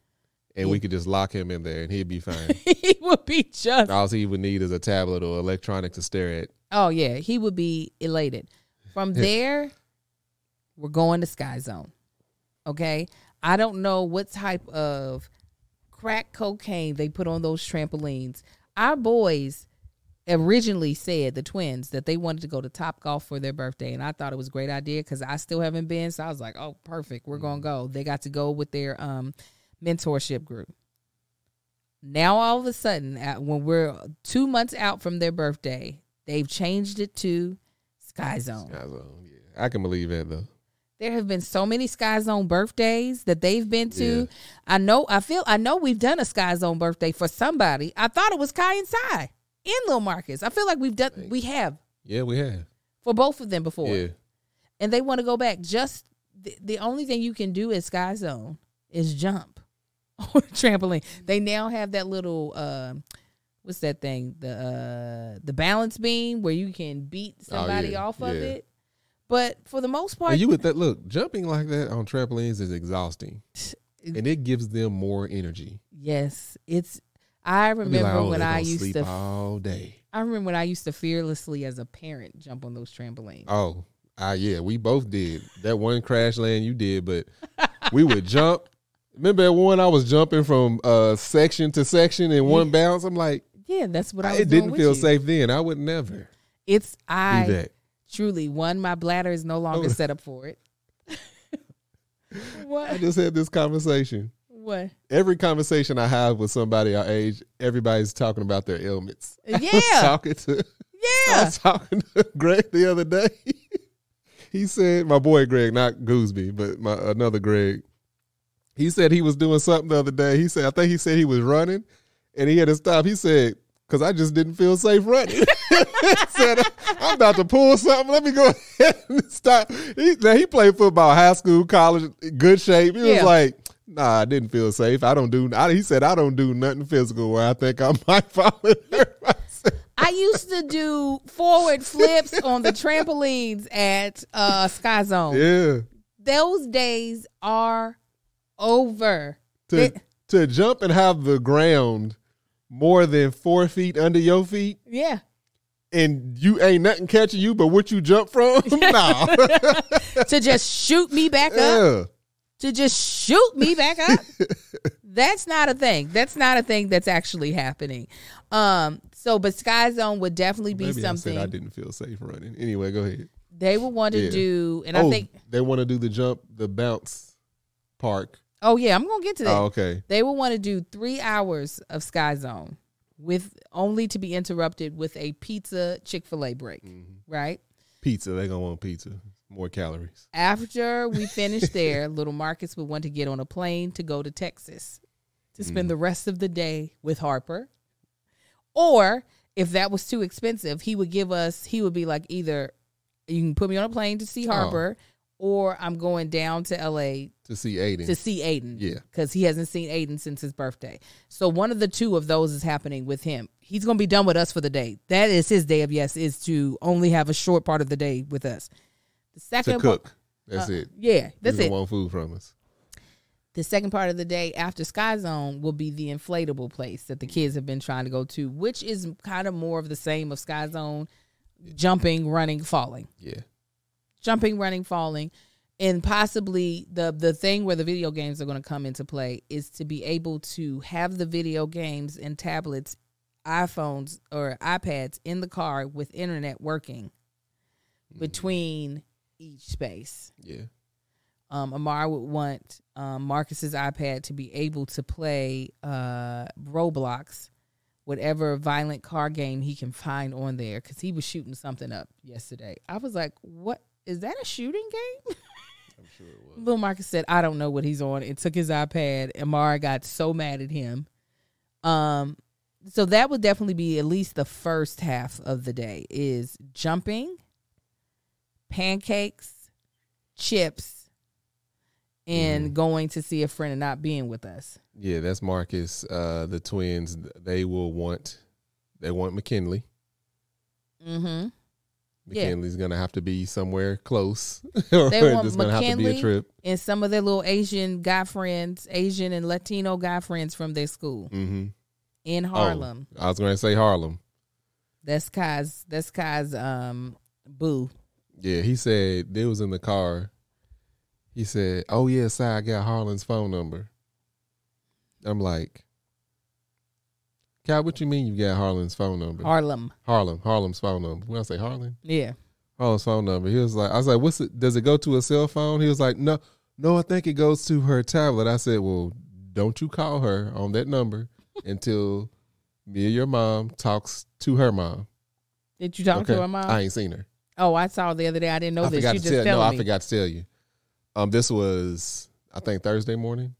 and we could just lock him in there and he'd be fine. He would be just. All he would need is a tablet or electronic to stare at. Oh, yeah. He would be elated. From there, we're going to Sky Zone. Okay? I don't know what type of crack cocaine they put on those trampolines. Our boys originally said, the twins, that they wanted to go to Top Golf for their birthday, and I thought it was a great idea because I still haven't been, so I was like, oh, perfect, we're gonna go. They got to go with their mentorship group. Now all of a sudden, when we're 2 months out from their birthday, they've changed it to Sky Zone. Sky Zone, yeah. I can believe that though. There have been so many Sky Zone birthdays that they've been to. Yeah. I know we've done a Sky Zone birthday for somebody. I thought it was Kai and Sai in Little Marcus. I feel like we have. Yeah, we have. For both of them before. Yeah. And they want to go back. Just the only thing you can do at Sky Zone is jump on a trampoline. They now have that little what's that thing? The balance beam where you can beat somebody off of it. But for the most part, and you would look, jumping like that on trampolines is exhausting. And it gives them more energy. Yes. I remember when I used sleep to all day. I remember when I used to fearlessly as a parent jump on those trampolines. Oh, yeah, we both did. That one crash land you did, but we would jump. Remember that one I was jumping from section to section in one bounce? I'm like, yeah, that's what I was It doing didn't with feel you. safe then. I would never do that. Truly, my bladder is no longer set up for it. What? I just had this conversation. What? Every conversation I have with somebody our age, everybody's talking about their ailments. Yeah. I was talking to Greg the other day. He said, my boy Greg, not Gooseby, but another Greg. He said he was doing something the other day. I think he said he was running and he had to stop. He said, because I just didn't feel safe running. He said, I'm about to pull something. Let me go ahead and stop. He played football, high school, college, good shape. He was like, nah, I didn't feel safe. He said, I don't do nothing physical where I think I might fall and hurt myself. I used to do forward flips on the trampolines at Sky Zone. Yeah. Those days are over. To jump and have the ground more than 4 feet under your feet. Yeah. And you ain't nothing catching you but what you jump from? No. To just shoot me back up. To just shoot me back up. That's not a thing. That's not a thing that's actually happening. But Sky Zone would definitely be something. I didn't feel safe running. Anyway, go ahead. They would want to do, and I think they want to do the bounce park. Oh yeah, I'm gonna get to that. Oh, okay. They will want to do 3 hours of Sky Zone with only to be interrupted with a pizza Chick-fil-A break. Mm-hmm. Right? Pizza. They're gonna want pizza. More calories. After we finish there, little Marcus would want to get on a plane to go to Texas to spend the rest of the day with Harper. Or if that was too expensive, he would be like, either you can put me on a plane to see Harper, or I'm going down to LA to see Aiden. Yeah. Because he hasn't seen Aiden since his birthday. So one of the two of those is happening with him. He's going to be done with us for the day. That is his day of yes, is to only have a short part of the day with us. The second to cook. That's it. Yeah, that's it. He don't want food from us. The second part of the day after Sky Zone will be the inflatable place that the kids have been trying to go to, which is kind of more of the same of Sky Zone, jumping, running, falling. Yeah. Jumping, running, falling. And possibly the thing where the video games are going to come into play is to be able to have the video games and tablets, iPhones or iPads in the car with internet working between each space. Yeah. Amar would want Marcus's iPad to be able to play Roblox, whatever violent car game he can find on there, because he was shooting something up yesterday. I was like, what? Is that a shooting game? I'm sure it was. Little Marcus said, I don't know what he's on, and took his iPad. Amar got so mad at him. So that would definitely be at least the first half of the day is jumping, pancakes, chips, and going to see a friend and not being with us. Yeah, that's Marcus. The twins, they want McKinley. Mm-hmm. Yeah. McKinley's gonna have to be somewhere close. Or They want it's gonna have to be a McKinley trip. and some of their little Asian guy friends, Asian and Latino guy friends from their school in Harlem. I was gonna say Harlem. That's Kai's boo. Yeah, he said they was in the car. He said, "Oh yeah, Si, I got Harlan's phone number." I'm like, "Kai, what you mean you got Harlan's phone number?" Harlem's phone number. When I say Harlan, Yeah. Harlan's phone number. He was like, I was like, "What's it? Does it go to a cell phone?" He was like, "No, I think it goes to her tablet." I said, "Well, don't you call her on that number until me or your mom talks to her mom." Did you talk to her mom? I ain't seen her. Oh, I saw the other day. I didn't know this. You just telling me. No, I forgot to tell you. This was, I think, Thursday morning.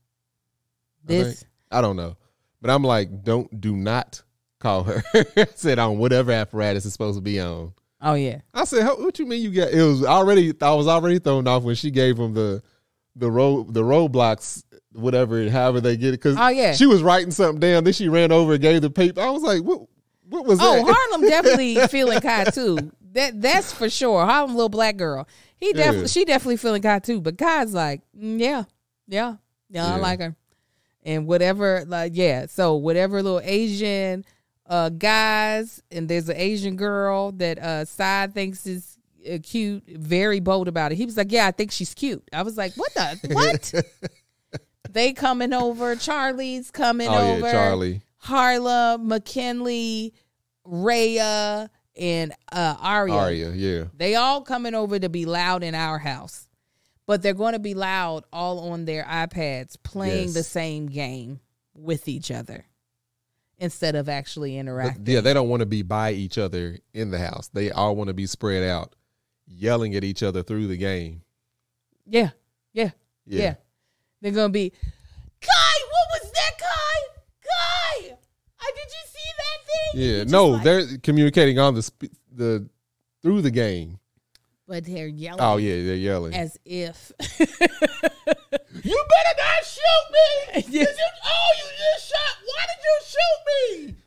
I don't know, but I'm like, do not call her. I said on whatever apparatus it's supposed to be on. Oh yeah. I said, what you mean you got? I was already thrown off when she gave him the roadblocks, however they get it. Cause she was writing something down. Then she ran over and gave the paper. I was like, what was that? Oh, Harlem definitely feeling Kai too. That's for sure. Harlem little black girl. She definitely feeling Kai too. But Kai's like, yeah, I like her. And whatever, so whatever little Asian guys, and there's an Asian girl that Sai thinks is cute, very bold about it. He was like, yeah, I think she's cute. I was like, what? They coming over. Charlie's coming over. Yeah, Charlie. Harlem, McKinley, Rhea, and Aria. Yeah. They all coming over to be loud in our house. But they're going to be loud all on their iPads playing the same game with each other instead of actually interacting. They don't want to be by each other in the house. They all want to be spread out, yelling at each other through the game. Yeah. They're going to be, Kai, what was that, Kai? Did you see that thing? Yeah, no, they're communicating on the through the game. But they're yelling. Oh, yeah, they're yelling. As if. You better not shoot me! You just shot. Why did you shoot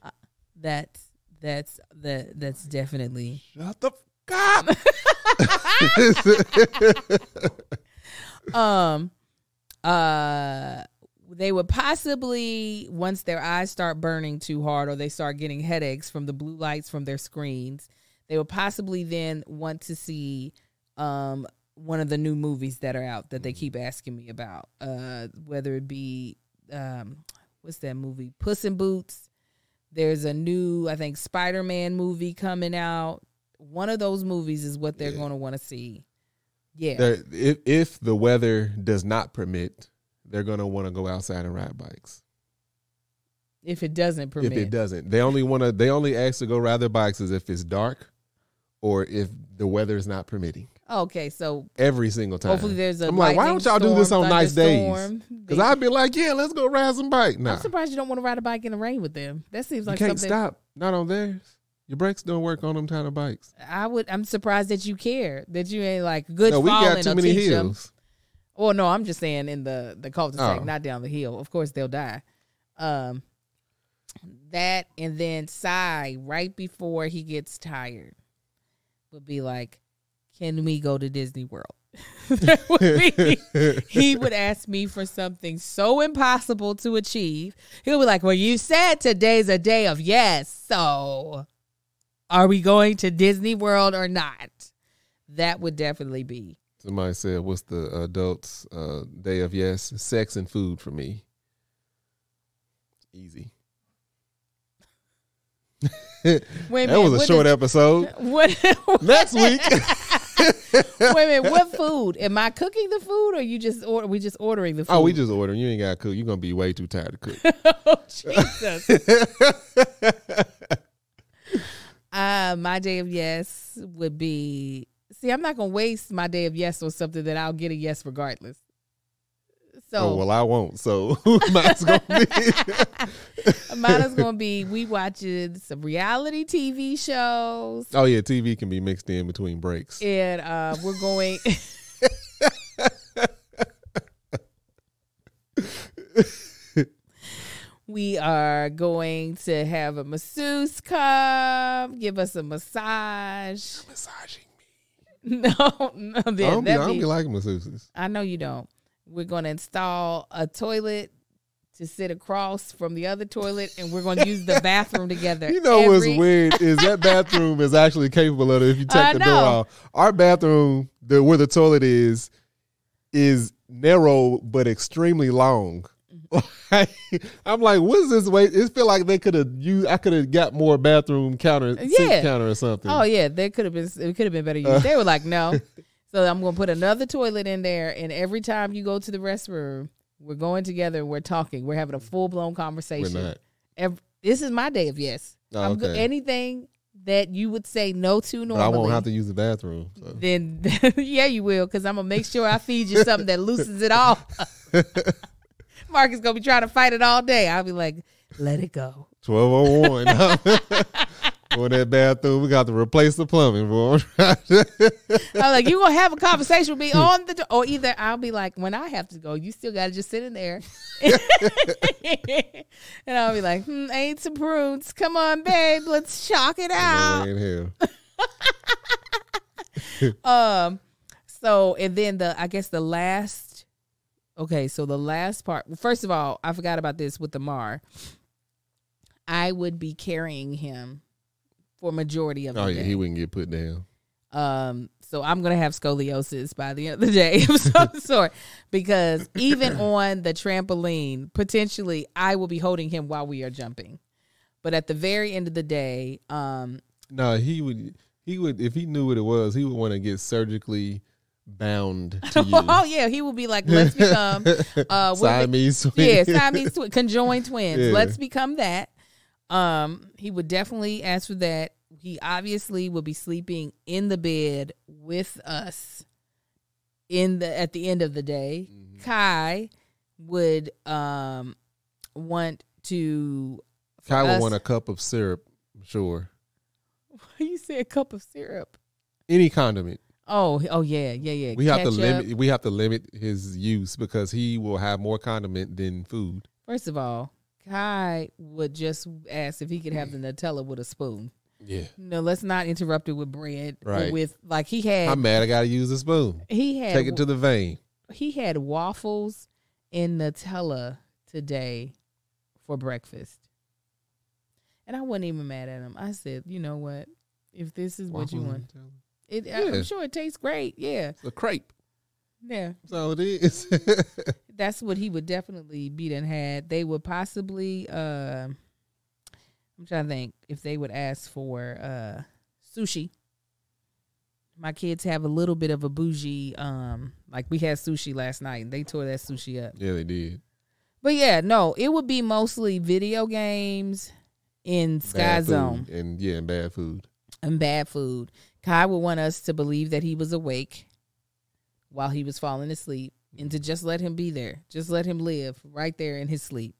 me? That's definitely. Shut the fuck up. They would possibly, once their eyes start burning too hard or they start getting headaches from the blue lights from their screens, they would possibly then want to see one of the new movies that are out that they keep asking me about, whether it be, what's that movie? Puss in Boots. There's a new, I think, Spider-Man movie coming out. One of those movies is what they're going to want to see. Yeah. If the weather does not permit, they're going to want to go outside and ride bikes. If it doesn't permit. If it doesn't. They only ask to go ride their bikes is if it's dark or if the weather is not permitting. Okay, so every single time. Hopefully there's a I'm like, why don't y'all do this on nice days? Because I'd be like, yeah, let's go ride some bike. Nah. I'm surprised you don't want to ride a bike in the rain with them. That seems like you can't something. Stop. Not on theirs. Your brakes don't work on them kind of bikes. I'm surprised that you care. That you ain't like good. No, we got too many hills. Well, no, I'm just saying in the cul-de-sac, not down the hill. Of course, they'll die. That and then Sai, right before he gets tired, would be like, "Can we go to Disney World?" He would ask me for something so impossible to achieve. He'll be like, "Well, you said today's a day of yes, so are we going to Disney World or not?" That would definitely be. Somebody said, what's the adults' day of yes? Sex and food for me. Easy. Wait a minute, that was a short episode. Next week. Wait a minute, what food? Am I cooking the food or we just ordering the food? Oh, we just ordering. You ain't got to cook. You're going to be way too tired to cook. Oh, Jesus. My day of yes would be... See, I'm not going to waste my day of yes on something that I'll get a yes regardless. So, well, I won't. So, mine's going to be... Mine is going to be, we watching some reality TV shows. Oh, yeah, TV can be mixed in between breaks. And we're going... We are going to have a masseuse come, give us a massage. Massaging me. No, I don't be liking masseuses. I know you don't. We're going to install a toilet to sit across from the other toilet, and we're going to use the bathroom together. You know what's weird is that bathroom is actually capable of it if you take the door off. Our bathroom, where the toilet is narrow but extremely long. I'm like, what's this way? It feel like they could have used. I could have got more bathroom seat counter or something. Oh yeah, it could have been better used. They were like, no. So I'm going to put another toilet in there, and every time you go to the restroom, we're going together and we're talking. We're having a full blown conversation. We're not. This is my day of yes. Oh, I'm good. Anything that you would say no to normally, but I won't have to use the bathroom. So. Then yeah, you will, because I'm gonna make sure I feed you something that loosens it off. Mark is gonna be trying to fight it all day. I'll be like, let it go. 12:01. Go in that bathroom. We got to replace the plumbing, boy. I'm like, you gonna have a conversation with me on the or either I'll be like, when I have to go, you still gotta just sit in there. And I'll be like, ain't some prunes. Come on, babe, let's chalk it out. So and then the last part. First of all, I forgot about this with the Mar. I would be carrying him for majority of the day. Oh yeah, he wouldn't get put down. So I'm gonna have scoliosis by the end of the day of some sort, because even on the trampoline, potentially I will be holding him while we are jumping. But at the very end of the day, no, he would if he knew what it was, he would want to get surgically bound to you. Oh yeah, he would be like, let's become Siamese twins. Yeah, Siamese conjoined twins. Yeah. Let's become that. He would definitely ask for that. He obviously would be sleeping in the bed with us at the end of the day. Mm-hmm. Kai would want a cup of syrup, sure. You say a cup of syrup? Any condiment. Oh yeah. We have to limit his use because he will have more condiment than food. First of all, Kai would just ask if he could have the Nutella with a spoon. Yeah. No, let's not interrupt it with bread. Right. Or with he had. I'm mad I got to use a spoon. Take it to the vein. He had waffles and Nutella today for breakfast. And I wasn't even mad at him. I said, you know what? If this is what you want. I'm sure it tastes great. Yeah. It's a crepe. Yeah. That's all it is. That's what he would definitely be done had. They would possibly, I'm trying to think if they would ask for sushi. My kids have a little bit of a bougie, like we had sushi last night and they tore that sushi up. Yeah, they did. But yeah, no, it would be mostly video games in Sky Zone. And bad food. And bad food. Kai would want us to believe that he was awake while he was falling asleep and to just let him be there. Just let him live right there in his sleep.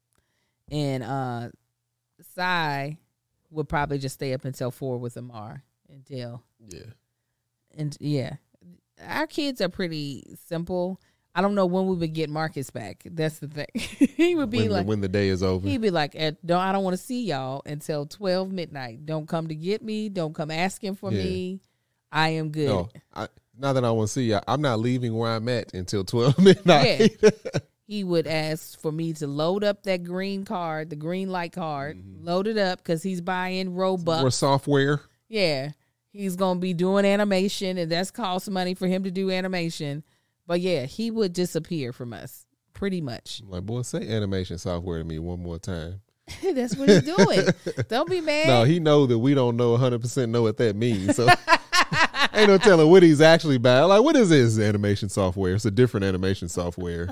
And Sai would probably just stay up until 4 with Amar until. Yeah. And yeah, our kids are pretty simple. I don't know when we would get Marcus back. That's the thing. He would be when the day is over. He'd be like, I don't want to see y'all until 12 midnight. Don't come to get me. Don't come asking for me. I am good. No, not that I want to see y'all. I'm not leaving where I'm at until 12 midnight. Yeah. He would ask for me to load up that green card, the green light card, load it up because he's buying Robux. Or software. Yeah. He's going to be doing animation, and that's cost money for him to do animation. But yeah, he would disappear from us pretty much. I'm like, boy, say animation software to me one more time. That's what he's doing. Don't be mad. No, he know that we don't know 100% know what that means. So ain't no telling what he's actually buying. Like, what is this animation software? It's a different animation software.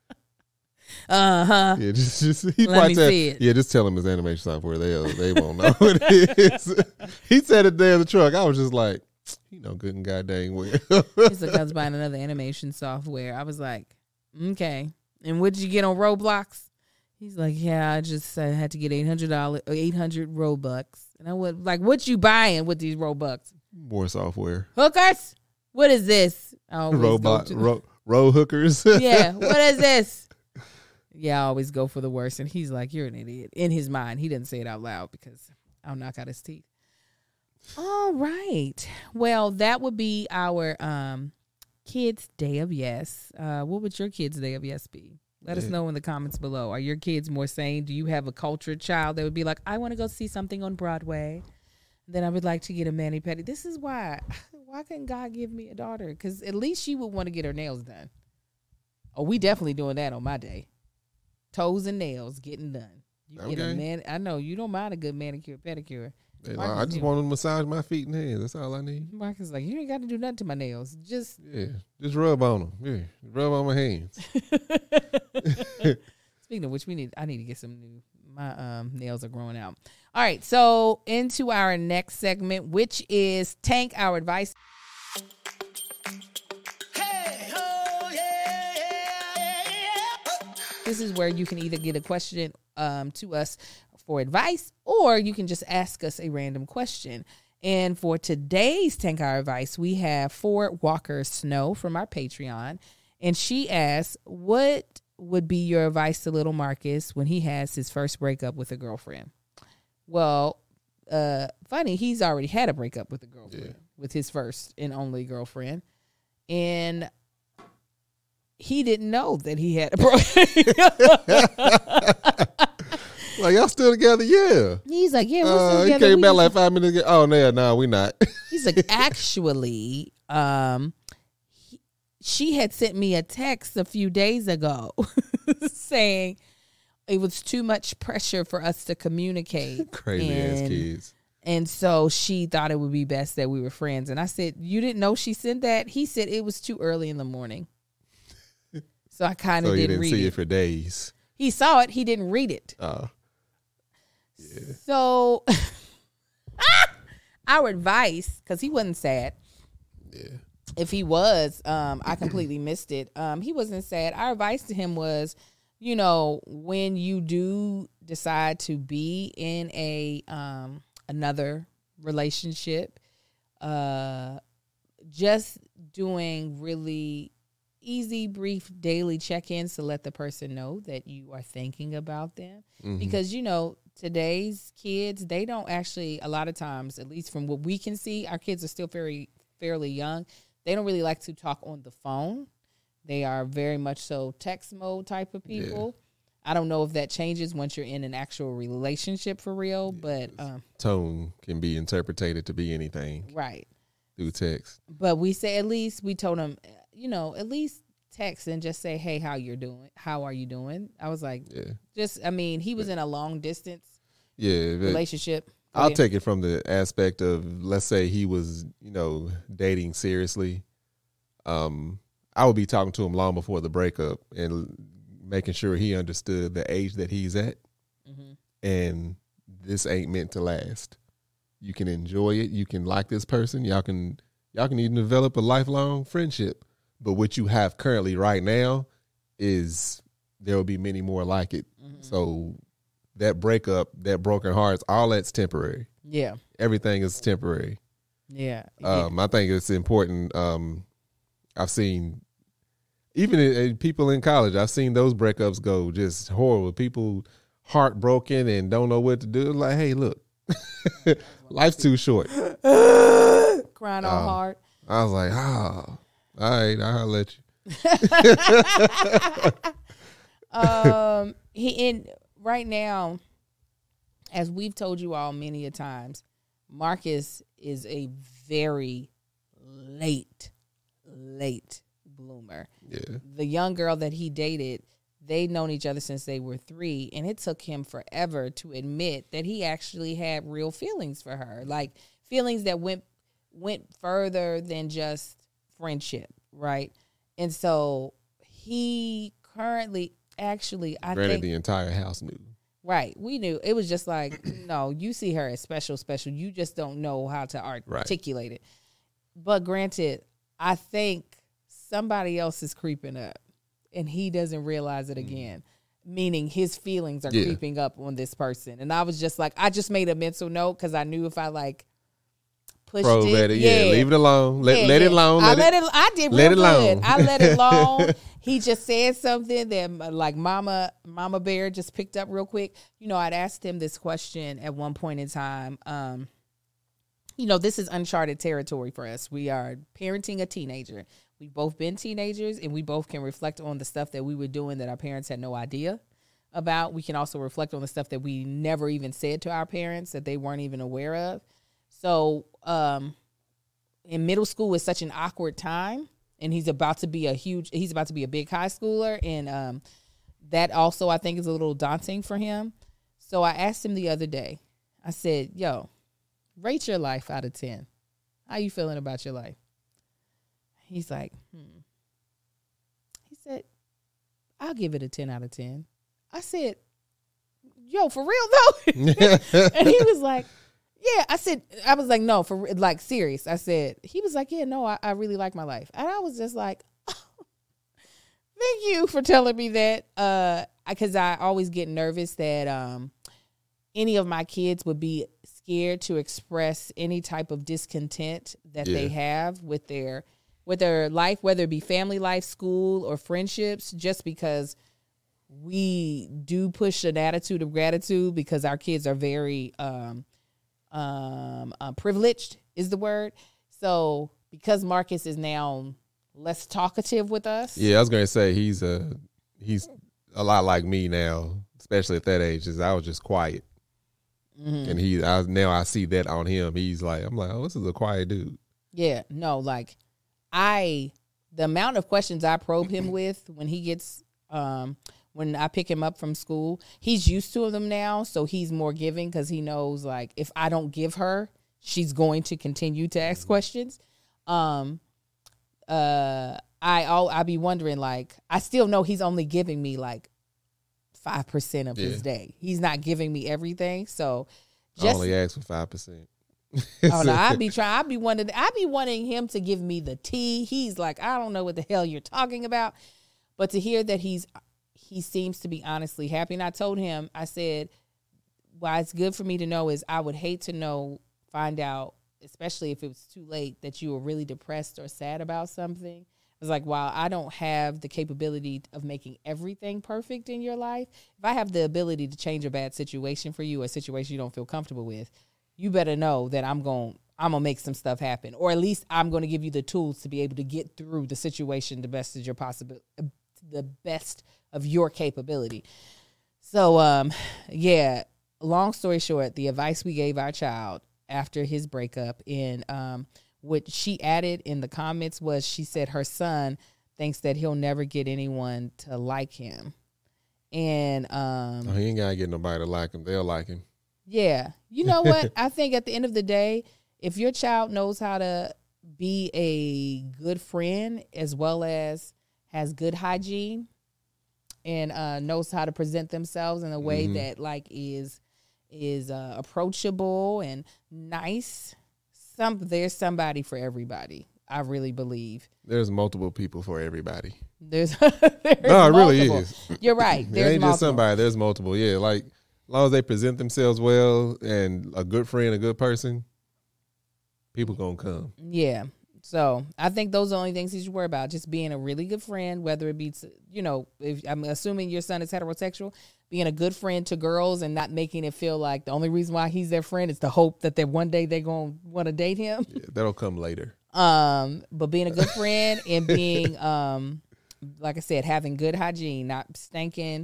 Uh-huh. Yeah, just he Let me see it. Yeah, just tell him it's animation software. They won't know what it is. He said it there in the truck. I was just like, you know, good and goddamn well. He's like, I was buying another animation software. I was like, okay. And what did you get on Roblox? He's like, yeah, I had to get $800 Robux. And I went like, what you buying with these Robux? More software. Hookers? What is this? Row hookers. Yeah, what is this? Yeah, I always go for the worst. And he's like, you're an idiot. In his mind, he didn't say it out loud because I'll knock out his teeth. All right. Well, that would be our kids' day of yes. What would your kids' day of yes be? Let us know in the comments below. Are your kids more sane? Do you have a cultured child that would be like, I want to go see something on Broadway? Then I would like to get a mani-pedi. This is why couldn't God give me a daughter? Because at least she would want to get her nails done. Oh, we definitely doing that on my day. Toes and nails getting done. You get a man. I know you don't mind a good manicure, pedicure. I just want to massage my feet and hands. That's all I need. Marcus is like, you ain't got to do nothing to my nails. Just rub on them. Yeah, rub on my hands. Speaking of which, I need to get some new. My nails are growing out. All right, so into our next segment, which is Tank Our Advice. Hey, oh, yeah. This is where you can either get a question to us for advice, or you can just ask us a random question. And for today's Tank Our Advice, we have Ford Walker Snow from our Patreon. And she asks, what would be your advice to little Marcus when he has his first breakup with a girlfriend? Well, funny, he's already had a breakup with a girlfriend, with his first and only girlfriend. And he didn't know that he had a breakup. Like, y'all still together? Yeah. He's like, yeah, we're still together. He came back like 5 minutes ago. Oh, no, we not. He's like, actually, she had sent me a text a few days ago saying it was too much pressure for us to communicate. Crazy ass kids. And so she thought it would be best that we were friends. And I said, you didn't know she sent that? He said it was too early in the morning. So I kind of didn't read it. So he didn't see it for days. He saw it. He didn't read it. Yeah. So our advice, because he wasn't sad. Yeah. If he was, I completely missed it. He wasn't sad. Our advice to him was, when you do decide to be in a another relationship, just doing really easy, brief daily check-ins to let the person know that you are thinking about them. Mm-hmm. Because, today's kids, they don't actually, a lot of times, at least from what we can see, our kids are still fairly young. They don't really like to talk on the phone. They are very much so text mode type of people. Yeah. I don't know if that changes once you're in an actual relationship for real, but tone can be interpreted to be anything. Right. Through text. But we told them, at least text and just say, hey, how are you doing? I was like, he was in a long distance relationship. I'll take it from the aspect of, let's say he was, dating seriously. I would be talking to him long before the breakup and making sure he understood the age that he's at. Mm-hmm. And this ain't meant to last. You can enjoy it. You can like this person. Y'all can even develop a lifelong friendship. But what you have currently right now is there will be many more like it. Mm-hmm. So that breakup, that broken hearts, all that's temporary. Yeah. Everything is temporary. Yeah. I think it's important. I've seen, even in people in college, I've seen those breakups go just horrible. People heartbroken and don't know what to do. Like, hey, look, life's too short. Crying all hard. I was like, all right, I'll let you. Right now, as we've told you all many a times, Marcus is a very late bloomer. Yeah. The young girl that he dated, they'd known each other since they were 3, and it took him forever to admit that he actually had real feelings for her, like feelings that went further than just friendship, right? And so he currently, actually, I think the entire house knew. Right. We knew. It was just like, no, you see her as special. You just don't know how to articulate it. But granted, I think somebody else is creeping up and he doesn't realize it again, meaning his feelings are creeping up on this person. And I was just like, I just made a mental note because I knew if I pushed it. Leave it alone. Let it alone. I did real good. I let it alone. He just said something that Mama Bear just picked up real quick. I'd asked him this question at one point in time. this is uncharted territory for us. We are parenting a teenager. We've both been teenagers, and we both can reflect on the stuff that we were doing that our parents had no idea about. We can also reflect on the stuff that we never even said to our parents that they weren't even aware of. So in middle school is such an awkward time, and he's about to be a big high schooler, and that also I think is a little daunting for him. So I asked him the other day, I said, yo, rate your life out of 10. How you feeling about your life? He's like, He said, I'll give it a 10 out of 10. I said, yo, for real though? And he was like, yeah. I was like, no, for like serious. I said, he was like, yeah, no, I really like my life. And I was just like, oh, thank you for telling me that. Because I always get nervous that any of my kids would be scared to express any type of discontent that they have with their life, whether it be family life, school, or friendships, just because we do push an attitude of gratitude because our kids are very privileged is the word. So because Marcus is now less talkative with us. Yeah, I was going to say he's a lot like me now, especially at that age. I was just quiet. Mm-hmm. And now I see that on him. I'm like, oh, this is a quiet dude. Yeah, no, like the amount of questions I probe him with when he gets, when I pick him up from school, he's used to them now. So he's more giving because he knows like if I don't give her, she's going to continue to ask questions. I be wondering, like, I still know he's only giving me like 5% of his day. He's not giving me everything. So I only ask for 5%. Oh no, I be wanting him to give me the tea. He's like, I don't know what the hell you're talking about. But to hear that he seems to be honestly happy. And I told him, I said, why it's good for me to know is I would hate to find out, especially if it was too late, that you were really depressed or sad about something. I was like, while I don't have the capability of making everything perfect in your life, if I have the ability to change a bad situation for you, a situation you don't feel comfortable with, you better know that I'm going to make some stuff happen. Or at least I'm going to give you the tools to be able to get through the situation the best of your capability. So, long story short, the advice we gave our child after his breakup and what she added in the comments was she said her son thinks that he'll never get anyone to like him. And he ain't got to get nobody to like him. They'll like him. Yeah. You know what? I think at the end of the day, if your child knows how to be a good friend as well as has good hygiene and knows how to present themselves in a way that like is approachable and nice, there's somebody for everybody. I really believe there's multiple people for everybody. There's no, it really is. You're right. It ain't just somebody. There's multiple. Yeah, like as long as they present themselves well and a good friend, a good person, people gonna come. Yeah. So I think those are the only things you should worry about. Just being a really good friend, whether it be, if I'm assuming your son is heterosexual, being a good friend to girls and not making it feel like the only reason why he's their friend is to hope that one day they're going to want to date him. Yeah, that'll come later. But being a good friend and being, like I said, having good hygiene, not stinking.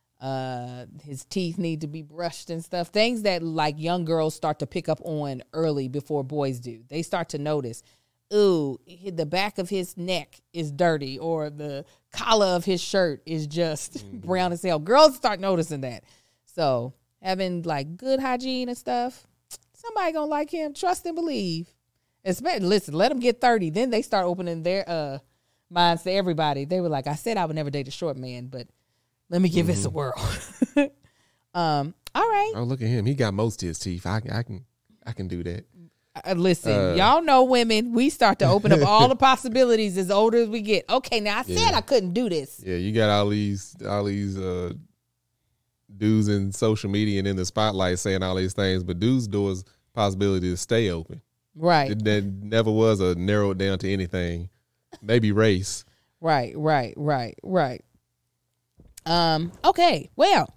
His teeth need to be brushed and stuff. Things that like young girls start to pick up on early before boys do. They start to notice, ooh, the back of his neck is dirty or the collar of his shirt is just brown as hell. Girls start noticing that. So having like good hygiene and stuff, somebody gonna like him, trust and believe. Listen, let them get 30. Then they start opening their minds to everybody. They were like, I said I would never date a short man, but let me give this a whirl. All right. Oh, look at him. He got most of his teeth. I can do that. Listen, y'all know women, we start to open up all the possibilities as older as we get. Okay, now I said I couldn't do this. Yeah, you got all these dudes in social media and in the spotlight saying all these things, but dudes' doors possibility to stay open. Right. There never was a narrowed down to anything. Maybe race. Right. Okay, well,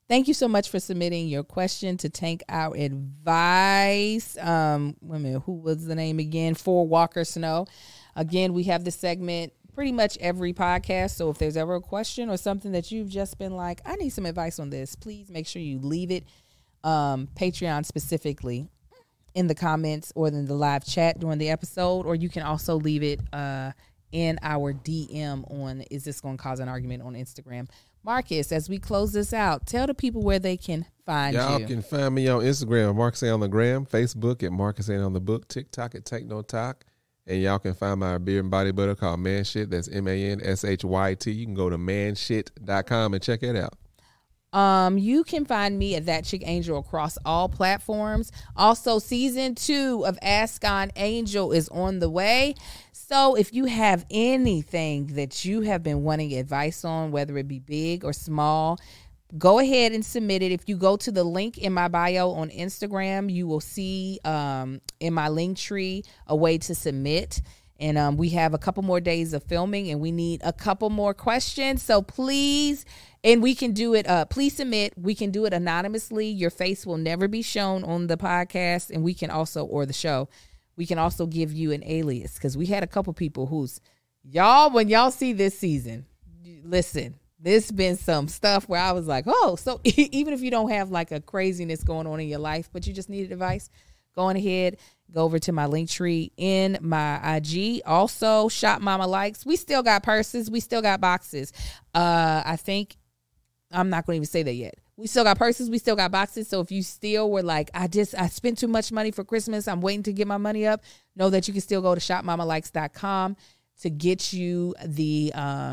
Thank you so much for submitting your question to Tank Our Advice. Wait a minute, who was the name again? For Walker Snow. Again, we have this segment pretty much every podcast. So if there's ever a question or something that you've just been like, I need some advice on this, please make sure you leave it, Patreon specifically, in the comments or in the live chat during the episode, or you can also leave it in our DM on Is This Going to Cause an Argument on Instagram. Marcus, as we close this out, tell the people where they can find you. Y'all can find me on Instagram, Marcus A on the Gram, Facebook at Marcus A on the Book, TikTok at Take No Talk, and y'all can find my beard and body butter called Man Shit. That's MANSHYT. You can go to manshit.com and check it out. You can find me at That Chick Angel across all platforms. Also, season 2 of Ask On Angel is on the way. So if you have anything that you have been wanting advice on, whether it be big or small, go ahead and submit it. If you go to the link in my bio on Instagram, you will see in my link tree a way to submit. And we have a couple more days of filming, and we need a couple more questions. So please, and we can do it. Please submit. We can do it anonymously. Your face will never be shown on the podcast, and we can also, or the show, we can also give you an alias, because we had a couple people who's, when y'all see this season, listen, there's been some stuff where I was like, oh, so even if you don't have like a craziness going on in your life, but you just needed advice, go on ahead, go over to my link tree in my IG. Also, Shop Mama Likes. We still got purses. We still got boxes. I think I'm not going to even say that yet. We still got purses. We still got boxes. So if you still were like, I spent too much money for Christmas, I'm waiting to get my money up, know that you can still go to shopmamalikes.com to get you the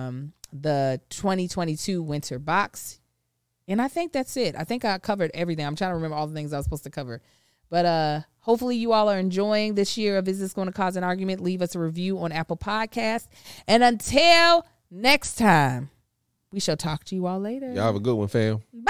2022 winter box. And I think that's it. I think I covered everything. I'm trying to remember all the things I was supposed to cover. But hopefully you all are enjoying this year of Is This Going to Cause an Argument? Leave us a review on Apple Podcasts. And until next time, we shall talk to you all later. Y'all have a good one, fam. Bye.